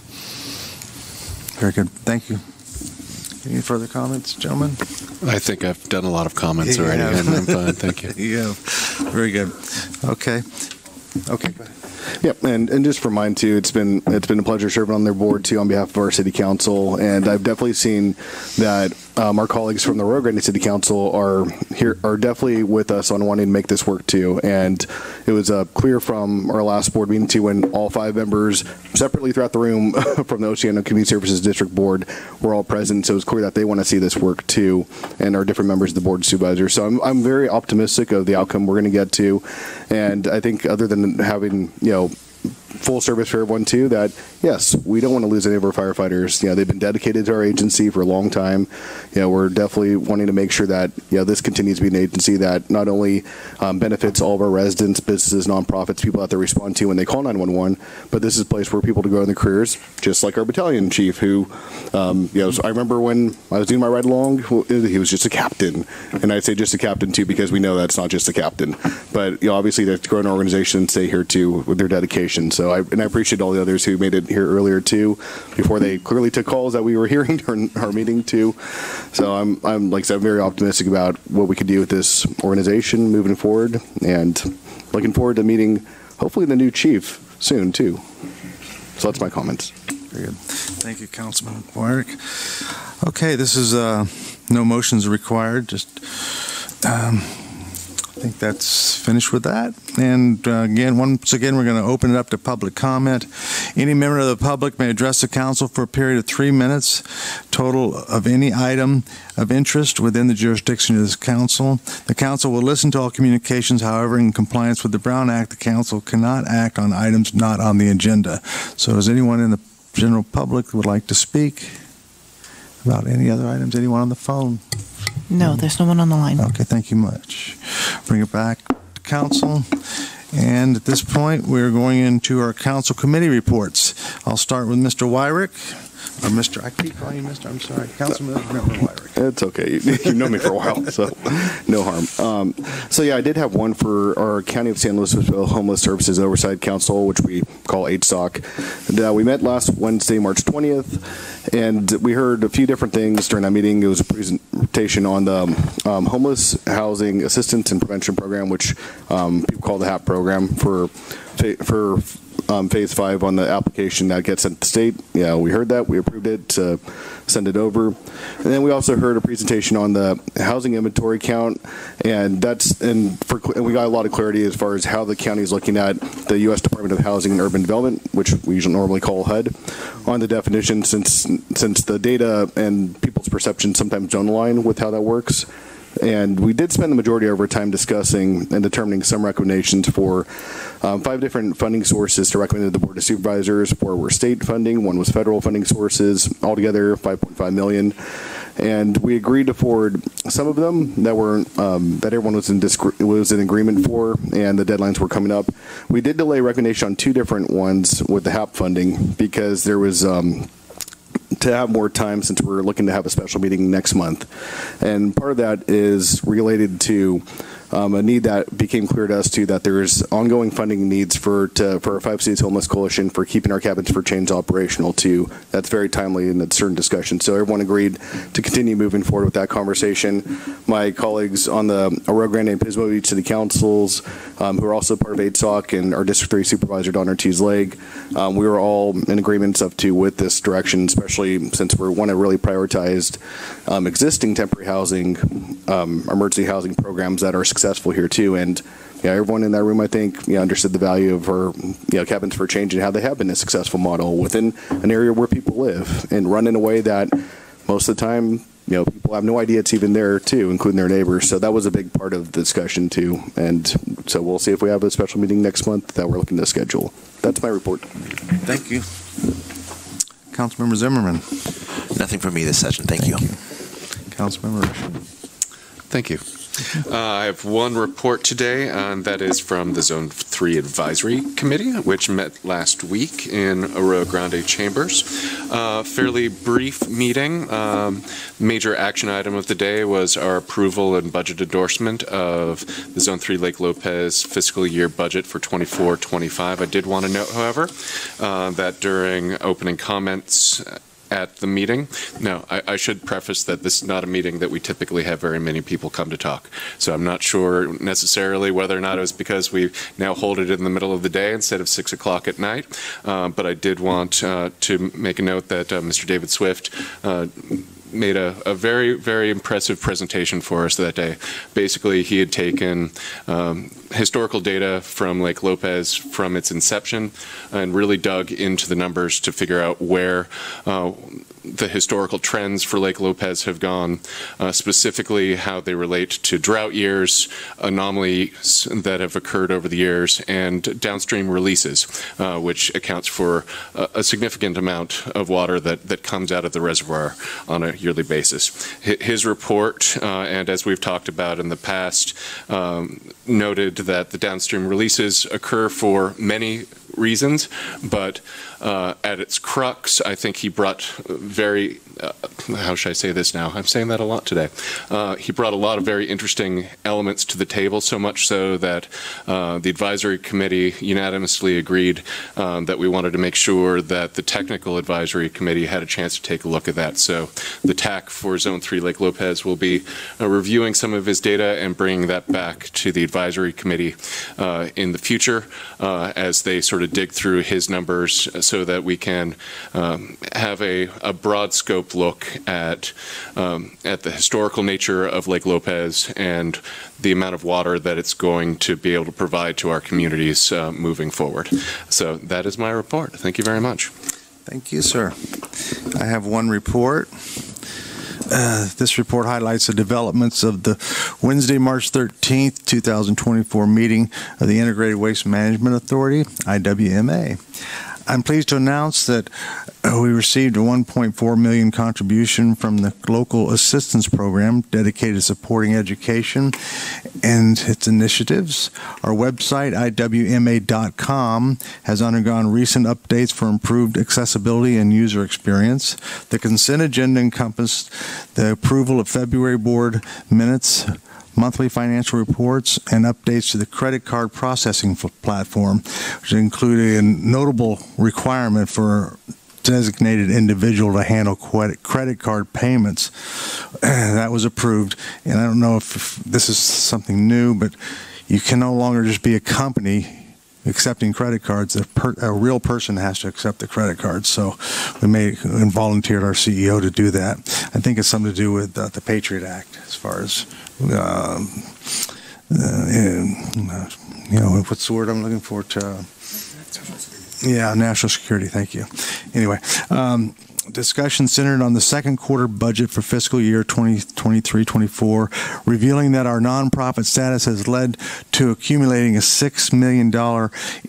[SPEAKER 15] Very good. Thank you. Any further comments, gentlemen?
[SPEAKER 3] I think I've done a lot of comments
[SPEAKER 15] You
[SPEAKER 3] already,
[SPEAKER 15] have.
[SPEAKER 3] and I'm fine. Thank you.
[SPEAKER 15] Yeah. Very good. Okay. Okay, go ahead.
[SPEAKER 14] Yep, and, and just for mine too, it's been it's been a pleasure serving on their board too on behalf of our city council, and I've definitely seen that um, our colleagues from the Rio Grande City Council are here are definitely with us on wanting to make this work too. And it was uh, clear from our last board meeting too, when all five members separately throughout the room from the Oceano Community Services District Board were all present. So it was clear that they want to see this work too, and our different members of the board of supervisors. So I'm I'm very optimistic of the outcome we're going to get to, and I think other than having you know. full service for everyone too, that yes, we don't want to lose any of our firefighters. You know, they've been dedicated to our agency for a long time. You know, we're definitely wanting to make sure that, you know, this continues to be an agency that not only um, benefits all of our residents, businesses, nonprofits, people that they respond to when they call nine one one, but this is a place where people to grow in their careers, just like our battalion chief who, um, you know, so I remember when I was doing my ride along, he was just a captain. And I'd say just a captain too, because we know that's not just a captain, but you know, obviously to grow an organization and stay here too with their dedication. So I, and I appreciate all the others who made it here earlier too, before they clearly took calls that we were hearing during our meeting too. So I'm, I'm like I said, very optimistic about what we could do with this organization moving forward, and looking forward to meeting hopefully the new chief soon too. So that's my comments.
[SPEAKER 15] Very good. Thank you, Councilman Wyrick. Okay, this is uh, no motions required. Just. Um, I think that's finished with that. And uh, again, once again, we're going to open it up to public comment. Any member of the public may address the council for a period of three minutes total of any item of interest within the jurisdiction of this council. The council will listen to all communications. However, in compliance with the Brown Act, the council cannot act on items not on the agenda. So does anyone in the general public who would like to speak about any other items? Anyone on the phone?
[SPEAKER 2] No, there's no one on the line.
[SPEAKER 15] Okay, thank you much. Bring it back to council. And at this point, we're going into our council committee reports. I'll start with Mister Wyrick. Or Mister I keep calling you Mister I'm sorry. Councilman Wyrick.
[SPEAKER 14] It's okay. You've known me for a while, so no harm. Um, so yeah, I did have one for our County of San Luis Obispo Homeless Services Oversight Council, which we call H S O C. And, uh, we met last Wednesday, March twentieth, and we heard a few different things during that meeting. It was a presentation on the um, Homeless Housing Assistance and Prevention Program, which um, people call the HAP program for for um, phase five on the application that gets sent to the state. Yeah, we heard that. We approved it to send it over. And then we also heard a presentation on the housing inventory count, and that's and for and we got a lot of clarity as far as how the county is looking at the U S Department of Housing and Urban Development, which we usually normally call H U D, on the definition, since since the data and people's perceptions sometimes don't align with how that works. And we did spend the majority of our time discussing and determining some recommendations for um, five different funding sources to recommend to the Board of Supervisors. Four were state funding, one was federal funding sources, altogether five point five million dollars. And we agreed to forward some of them that were um, that everyone was in disc- was in agreement for, and the deadlines were coming up. We did delay recommendation on two different ones with the HAP funding because there was um, to have more time, since we're looking to have a special meeting next month. And part of that is related to um, a need that became clear to us too, that there's ongoing funding needs for to, for our Five Cities Homeless Coalition for keeping our Cabins for Change operational too. That's very timely in a certain discussion. So everyone agreed to continue moving forward with that conversation. My colleagues on the Rio Grande and Pismo Beach City Councils, um, who are also part of H S O C, and our District three Supervisor, Don Ortiz-Leg, um, we were all in agreement up to with this direction, especially since we want to really prioritize um, existing temporary housing, um, emergency housing programs that are successful here too. And yeah, everyone in that room, I think, you know, understood the value of our, you know, Cabins for Change and how they have been a successful model within an area where people live and run in a way that most of the time, you know, people have no idea it's even there too, including their neighbors. So that was a big part of the discussion too. And so we'll see if we have a special meeting next month that we're looking to schedule. That's my report.
[SPEAKER 15] Thank you. Councilmember Zimmerman.
[SPEAKER 12] Nothing for me this session. Thank,
[SPEAKER 15] Thank
[SPEAKER 12] you.
[SPEAKER 15] you. Councilmember Rushing.
[SPEAKER 3] Thank you. Uh, I have one report today, and that is from the Zone three Advisory Committee, which met last week in Rio Grande Chambers. Uh, fairly brief meeting. Um, major action item of the day was our approval and budget endorsement of the Zone three Lake Lopez fiscal year budget for twenty-four twenty-five. I did want to note, however, uh, that during opening comments at the meeting. No, I, I should preface that this is not a meeting that we typically have very many people come to talk. So I'm not sure necessarily whether or not it was because we now hold it in the middle of the day instead of six o'clock at night. Uh, but I did want uh, to make a note that uh, Mister David Swift uh, made a, a very, very impressive presentation for us that day. Basically, he had taken um, historical data from Lake Lopez from its inception and really dug into the numbers to figure out where uh, the historical trends for Lake Lopez have gone, uh, specifically how they relate to drought years, anomalies that have occurred over the years, and downstream releases, uh, which accounts for a, a significant amount of water that, that comes out of the reservoir on a yearly basis. His report, uh, and as we've talked about in the past, um, noted that the downstream releases occur for many reasons, but uh, at its crux, I think he brought very, uh, how should I say this now? I'm saying that a lot today. Uh, he brought a lot of very interesting elements to the table, so much so that uh, the advisory committee unanimously agreed um, that we wanted to make sure that the technical advisory committee had a chance to take a look at that. So the T A C for Zone three Lake Lopez will be uh, reviewing some of his data and bringing that back to the advisory committee uh, in the future uh, as they sort of dig through his numbers so that we can um, have a, a broad scope look at um, at the historical nature of Lake Lopez and the amount of water that it's going to be able to provide to our communities uh, moving forward. So that is my report. Thank you very much.
[SPEAKER 15] Thank you, sir. I have one report. Uh, this report highlights the developments of the Wednesday, March thirteenth, two thousand twenty-four meeting of the Integrated Waste Management Authority, I W M A. I'm pleased to announce that uh, we received a one point four million dollars contribution from the local assistance program dedicated to supporting education and its initiatives. Our website, I W M A dot com, has undergone recent updates for improved accessibility and user experience. The consent agenda encompassed the approval of February board minutes, monthly financial reports, and updates to the credit card processing platform, which included a notable requirement for designated individual to handle credit card payments. That was approved. And I don't know if this is something new, but you can no longer just be a company accepting credit cards. A, per, a real person has to accept the credit cards. So we made and volunteered our C E O to do that. I think it's something to do with uh, the Patriot Act as far as Um, uh, you know, what's the word I'm looking for? To, yeah, national security. Thank you. Anyway, um, discussion centered on the second quarter budget for fiscal year twenty twenty-three twenty-four, revealing that our nonprofit status has led to accumulating a six million dollars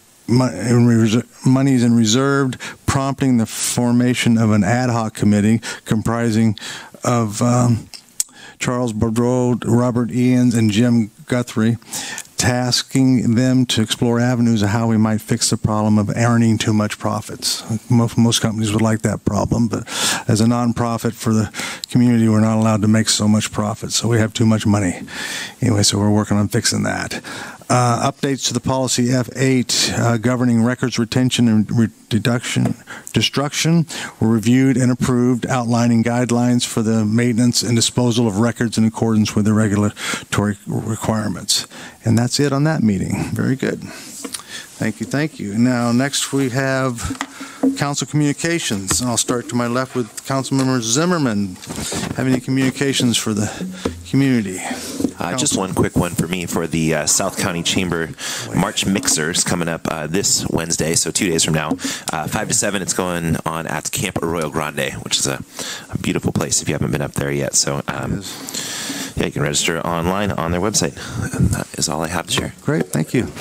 [SPEAKER 15] monies in reserve, prompting the formation of an ad hoc committee comprising of um, Charles Boudreau, Robert Ians, and Jim Guthrie, tasking them to explore avenues of how we might fix the problem of earning too much profits. Most, most companies would like that problem, but as a nonprofit for the community, we're not allowed to make so much profit, so we have too much money. Anyway, so we're working on fixing that. Uh, updates to the policy F eight uh, governing records retention and re- deduction, destruction were reviewed and approved, outlining guidelines for the maintenance and disposal of records in accordance with the regulatory requirements. And that's it on that meeting. Very good. Thank you, thank you. Now, next we have council communications. And I'll start to my left with Councilmember Zimmerman. Have any communications for the community?
[SPEAKER 12] Uh, just one quick one for me for the uh, South County Chamber March Mixers coming up uh, this Wednesday, so two days from now. Uh, five to seven, it's going on at Camp Arroyo Grande, which is a, a beautiful place if you haven't been up there yet. So, um, yeah, you can register online on their website. And that is all I have to share.
[SPEAKER 15] Great, thank you.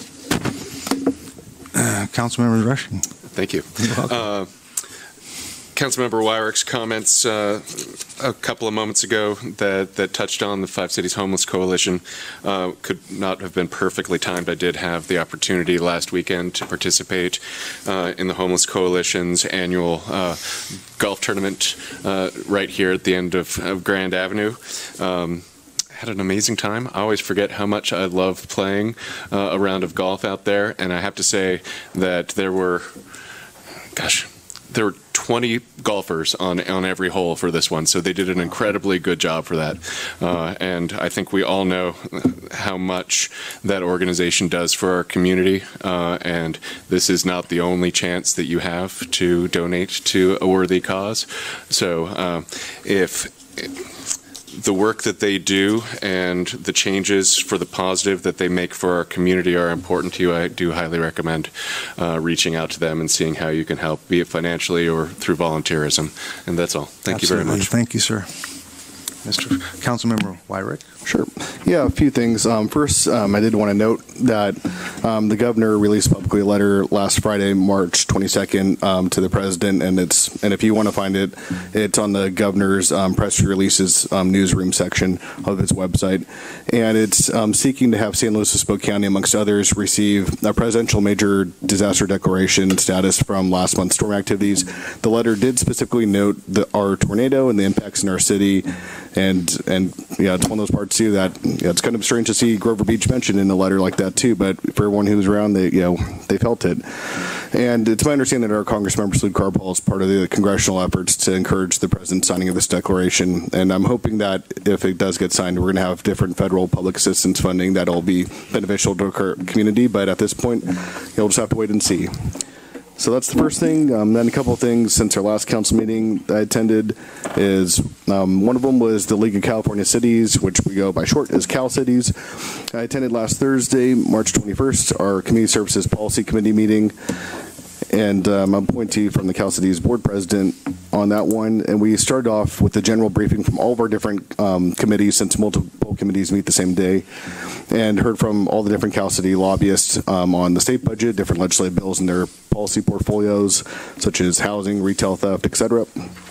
[SPEAKER 15] Uh, Councilmember Rushing.
[SPEAKER 3] Thank you. Uh, Councilmember Wyrick's comments uh, a couple of moments ago that, that touched on the Five Cities Homeless Coalition uh, could not have been perfectly timed. I did have the opportunity last weekend to participate uh, in the Homeless Coalition's annual uh, golf tournament uh, right here at the end of, of Grand Avenue. Um, had an amazing time. I always forget how much I love playing uh, a round of golf out there, and I have to say that there were, gosh, there were twenty golfers on on every hole for this one, so they did an incredibly good job for that. Uh, and I think we all know how much that organization does for our community, uh, and this is not the only chance that you have to donate to a worthy cause. So uh, if the work that they do and the changes for the positive that they make for our community are important to you, I do highly recommend uh, reaching out to them and seeing how you can help, be it financially or through volunteerism. And that's all. Thank
[SPEAKER 15] Absolutely.
[SPEAKER 3] you very much.
[SPEAKER 15] Thank you, sir. Mister Councilmember Wyrick.
[SPEAKER 14] Sure. Yeah, a few things. Um, first, um, I did want to note that um, the governor released publicly a letter last Friday, March twenty-second, um, to the president, and it's and if you want to find it, it's on the governor's um, press releases um, newsroom section of his website, and it's um, seeking to have San Luis Obispo County, amongst others, receive a presidential major disaster declaration status from last month's storm activities. The letter did specifically note the, our tornado and the impacts in our city. And, and yeah, it's one of those parts, too, that yeah, it's kind of strange to see Grover Beach mentioned in a letter like that, too. But for everyone who was around, they, you know, they felt it. And it's my understanding that our Congressmember Salud Carpal is part of the congressional efforts to encourage the president's signing of this declaration. And I'm hoping that if it does get signed, we're going to have different federal public assistance funding that will be beneficial to our community. But at this point, you'll just have to wait and see. So that's the first thing. Um, then a couple of things since our last council meeting I attended is um, one of them was the League of California Cities, which we go by short as Cal Cities. I attended last Thursday, March twenty-first, our Community Services Policy Committee meeting. And um, I'm pointing from the Cal Cities board president on that one. And we started off with the general briefing from all of our different um, committees, since multiple committees meet the same day, and heard from all the different Cal City lobbyists um, on the state budget, different legislative bills and their policy portfolios, such as housing, retail theft, et cetera.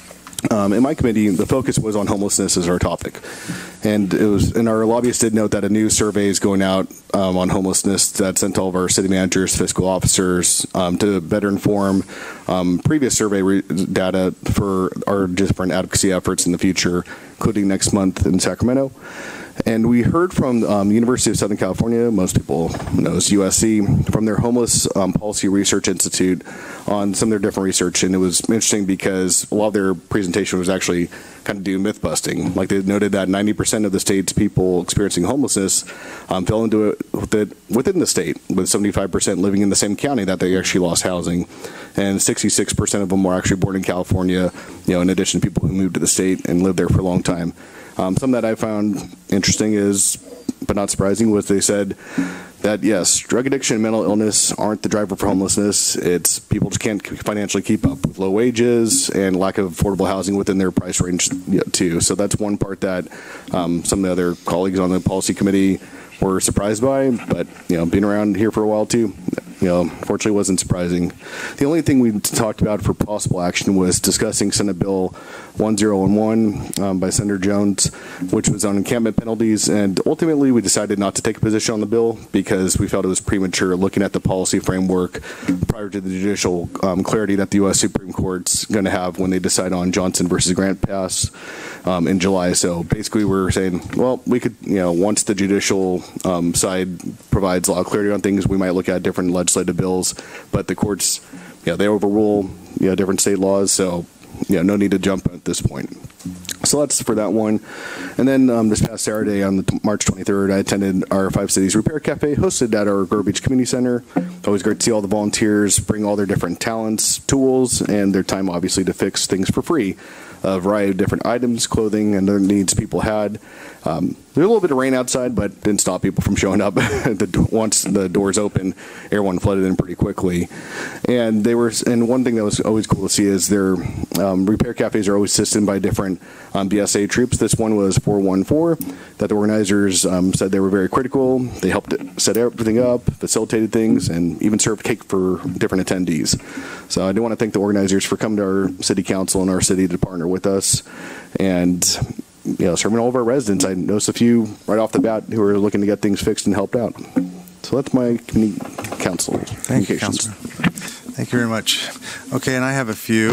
[SPEAKER 14] Um, in my committee, the focus was on homelessness as our topic. And it was, and our lobbyists did note that a new survey is going out um, on homelessness that sent to all of our city managers, fiscal officers, um, to better inform um, previous survey re- data for our different advocacy efforts in the future, including next month in Sacramento. And we heard from um, University of Southern California, most people know as U S C, from their Homeless um, Policy Research Institute on some of their different research. And it was interesting because a lot of their presentation was actually kind of doing myth busting. Like they noted that ninety percent of the state's people experiencing homelessness um, fell into it within the state, with seventy-five percent living in the same county that they actually lost housing. And sixty-six percent of them were actually born in California, you know, in addition to people who moved to the state and lived there for a long time. Um, something that I found interesting is, but not surprising, was they said that, yes, drug addiction and mental illness aren't the driver for homelessness. It's people just can't financially keep up with low wages and lack of affordable housing within their price range, you know, too. So that's one part that um, some of the other colleagues on the policy committee were surprised by. But, you know, being around here for a while, too, you know, fortunately wasn't surprising. The only thing we talked about for possible action was discussing Senate Bill one thousand eleven um, by Senator Jones, which was on encampment penalties. And ultimately, we decided not to take a position on the bill because we felt it was premature looking at the policy framework prior to the judicial um, clarity that the U S Supreme Court's going to have when they decide on Johnson versus Grant pass um, in July. So basically, we're saying, well, we could, you know, once the judicial um, side provides a lot of clarity on things, we might look at different legislative bills, but the courts, yeah, they overrule, you know, different state laws, so, yeah, no need to jump at this point. So that's for that one. And then um, this past Saturday on the March twenty-third, I attended our Five Cities Repair Cafe hosted at our Grover Beach Community Center. Always great to see all the volunteers bring all their different talents, tools, and their time, obviously, to fix things for free. A variety of different items, clothing, and other needs people had. Um, there was a little bit of rain outside, but didn't stop people from showing up. the, once the doors open, everyone flooded in pretty quickly. And they were, and one thing that was always cool to see is their um, repair cafes are always assisted by different um, B S A troops. This one was four one four, that the organizers um, said they were very critical. They helped set everything up, facilitated things, and even served cake for different attendees. So I do want to thank the organizers for coming to our city council and our city to partner with us, and you know, serving all of our residents. I noticed a few right off the bat who are looking to get things fixed and helped out. So that's my community council.
[SPEAKER 15] Thank you, Councilor. Thank you very much. Okay, and I have a few.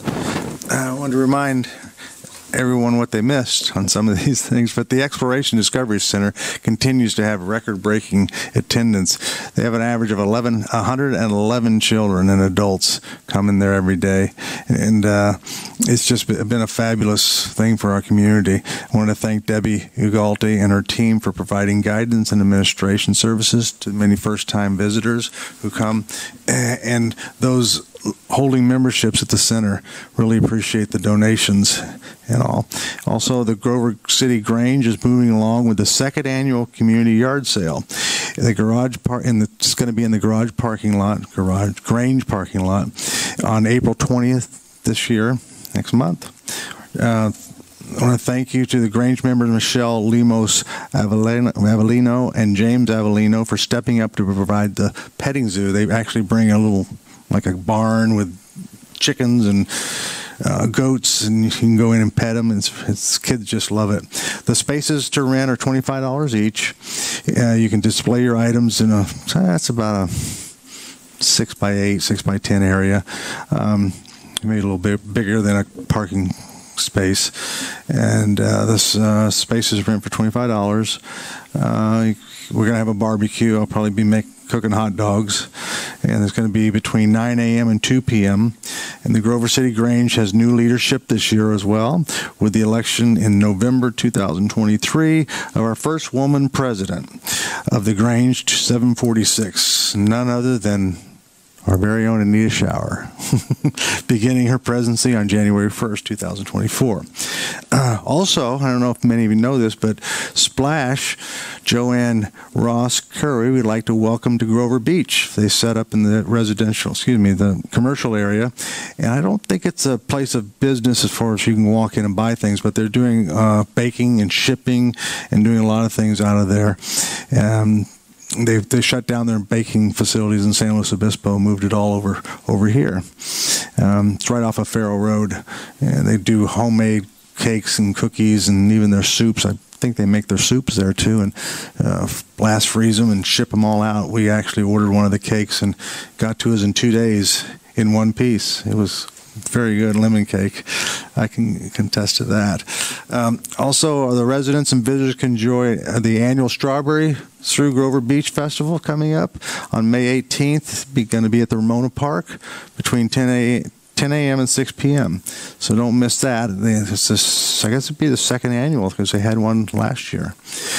[SPEAKER 15] I want to remind everyone what they missed on some of these things, but the Exploration Discovery Center continues to have record-breaking attendance. They have an average of eleven, one hundred eleven children and adults coming there every day, and uh, it's just been a fabulous thing for our community. I want to thank Debbie Ugalti and her team for providing guidance and administration services to many first-time visitors who come, and those
[SPEAKER 1] holding memberships at the center. Really appreciate the donations and all. Also, the Grover City Grange is moving along with the second annual community yard sale. The garage part in the it's going to be in the garage parking lot, garage Grange parking lot, on April twentieth this year, next month. Uh, I want to thank you to the Grange members, Michelle Lemos Avellino and James Avellino, for stepping up to provide the petting zoo. They actually bring a little, like a barn with chickens and uh, goats, and you can go in and pet them. And it's, it's, kids just love it. The spaces to rent are twenty-five dollars each. Uh, you can display your items in a, that's about a six by eight, six by ten area. Um, maybe a little bit bigger than a parking space, and uh, this uh, space is rent for twenty-five dollars. Uh, we're going to have a barbecue. I'll probably be make, cooking hot dogs, and it's going to be between nine a.m. and two p.m. And the Grover City Grange has new leadership this year as well, with the election in November two thousand twenty-three of our first woman president of the Grange, seven forty-six, none other than our very own Anita Shower, beginning her presidency on January first, two thousand twenty-four. Uh, also, I don't know if many of you know this, but Splash, Joanne Ross Curry, we'd like to welcome to Grover Beach. They set up in the residential, excuse me, the commercial area. And I don't think it's a place of business as far as you can walk in and buy things, but they're doing uh, baking and shipping and doing a lot of things out of there. Um, They they shut down their baking facilities in San Luis Obispo, moved it all over over here. Um, it's right off of Farrow Road, and they do homemade cakes and cookies and even their soups. I think they make their soups there too, and uh, blast freeze them and ship them all out. We actually ordered one of the cakes and got to us in two days in one piece. It was very good lemon cake. I can contest to that. Um, also, the residents and visitors can enjoy the annual Strawberry Through Grover Beach Festival coming up on May eighteenth. Be going to be at the Ramona Park between ten a.m. and six p.m. So don't miss that. It's this, I guess it'd be the second annual because they had one last year.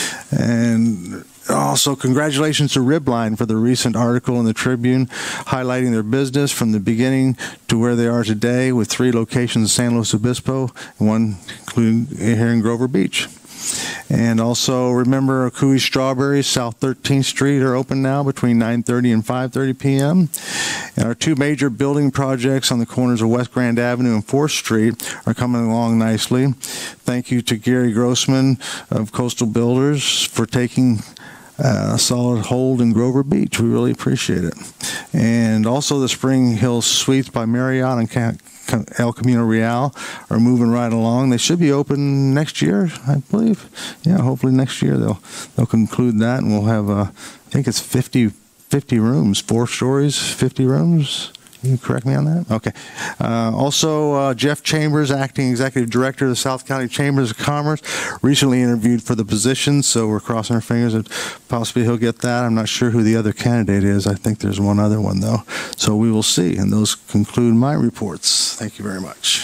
[SPEAKER 1] And also, congratulations to Ribline for the recent article in the Tribune highlighting their business from the beginning to where they are today, with three locations in San Luis Obispo and one including here in Grover Beach. And also, remember, Akui Strawberries, South thirteenth Street, are open now between nine thirty and five thirty p.m. And our two major building projects on the corners of West Grand Avenue and fourth Street are coming along nicely. Thank you to Gary Grossman of Coastal Builders for taking Uh, a solid hold in Grover Beach. We really appreciate it. And also the Spring Hill Suites by Marriott and El Camino Real are moving right along. They should be open next year, I believe. Yeah, hopefully next year they'll they'll conclude that, and we'll have, uh, I think it's fifty, fifty rooms, four stories, fifty rooms. Can you correct me on that? Okay. Uh, also, uh, Jeff Chambers, Acting Executive Director of the South County Chambers of Commerce, recently interviewed for the position, so we're crossing our fingers that possibly he'll get that. I'm not sure who the other candidate is. I think there's one other one, though. So we will see, and those conclude my reports. Thank you very much.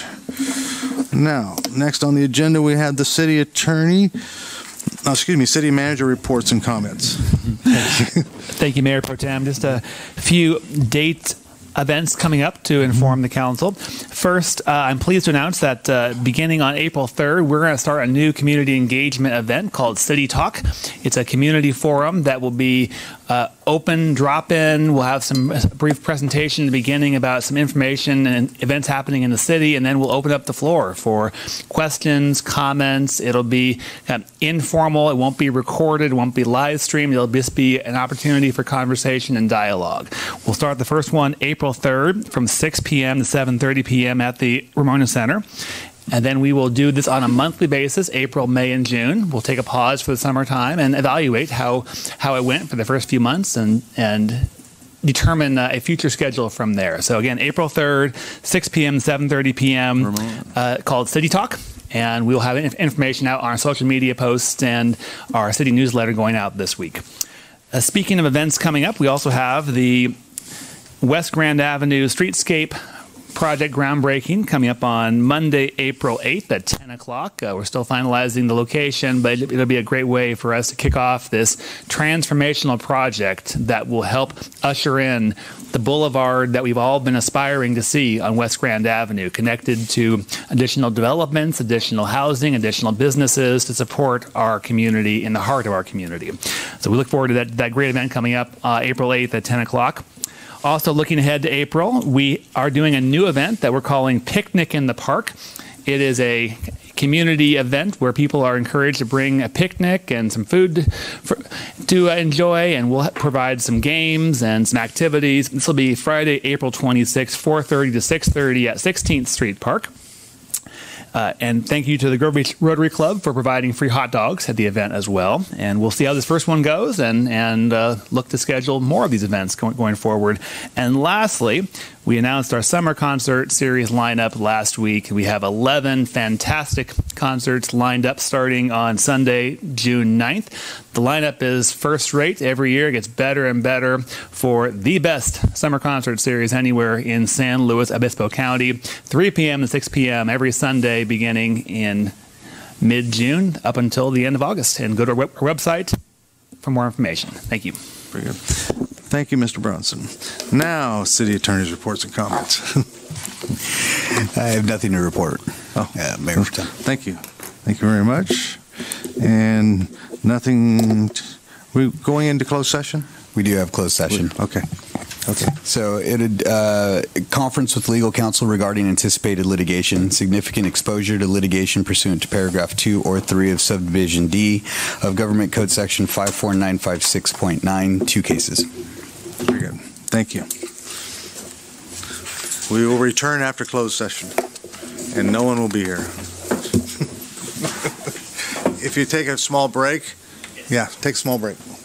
[SPEAKER 1] Now, next on the agenda, we have the City Attorney, oh, excuse me, City Manager reports and comments.
[SPEAKER 11] Thank you. Thank you, Mayor Pro Tem. Just a few dates events coming up to inform the council. First, uh, I'm pleased to announce that uh, beginning on April third, we're going to start a new community engagement event called City Talk. It's a community forum that will be uh, open, drop-in. We'll have some brief presentation in the beginning about some information and events happening in the city, and then we'll open up the floor for questions, comments. It'll be uh, informal. It won't be recorded. It won't be live streamed. It'll just be an opportunity for conversation and dialogue. We'll start the first one April third from six p.m. to seven thirty p.m. at the Ramona Center. And then we will do this on a monthly basis, April, May, and June. We'll take a pause for the summertime and evaluate how, how it went for the first few months and, and determine uh, a future schedule from there. So again, April third, six p.m., seven thirty p.m., uh, called City Talk. And we'll have information out on our social media posts and our city newsletter going out this week. Uh, speaking of events coming up, we also have the West Grand Avenue Streetscape project groundbreaking coming up on Monday, April eighth at ten o'clock. Uh, we're still finalizing the location, but it'll be a great way for us to kick off this transformational project that will help usher in the boulevard that we've all been aspiring to see on West Grand Avenue, connected to additional developments, additional housing, additional businesses to support our community in the heart of our community. So we look forward to that, that great event coming up uh, April eighth at ten o'clock. Also, looking ahead to April, we are doing a new event that we're calling Picnic in the Park. It is a community event where people are encouraged to bring a picnic and some food for, to enjoy, and we'll provide some games and some activities. This will be Friday, April twenty-sixth, four thirty to six thirty at sixteenth Street Park. Uh, and thank you to the Grove Beach Rotary Club for providing free hot dogs at the event as well. And we'll see how this first one goes, and, and uh, look to schedule more of these events going, going forward. And lastly, we announced our summer concert series lineup last week. We have eleven fantastic concerts lined up starting on Sunday, June ninth. The lineup is first rate every year. It gets better and better for the best summer concert series anywhere in San Luis Obispo County. three p.m. and six p.m. every Sunday beginning in mid-June up until the end of August. And go to our, web- our website for more information. Thank you.
[SPEAKER 1] Very good. Thank you, Mister Bronson. Now, City Attorney's reports and comments.
[SPEAKER 10] I have nothing to report.
[SPEAKER 1] Oh,
[SPEAKER 10] uh, Mayor Protem.
[SPEAKER 1] Thank you. Thank you very much. And nothing. T- we going into closed session?
[SPEAKER 10] We do have closed session.
[SPEAKER 1] We, okay. Okay.
[SPEAKER 10] So it uh, conference with legal counsel regarding anticipated litigation, significant exposure to litigation pursuant to paragraph two or three of subdivision D of Government Code Section five four nine five six point nine, two cases.
[SPEAKER 1] Very good. Thank you. We will return after closed session, and no one will be here. If you take a small break, yeah, take a small break.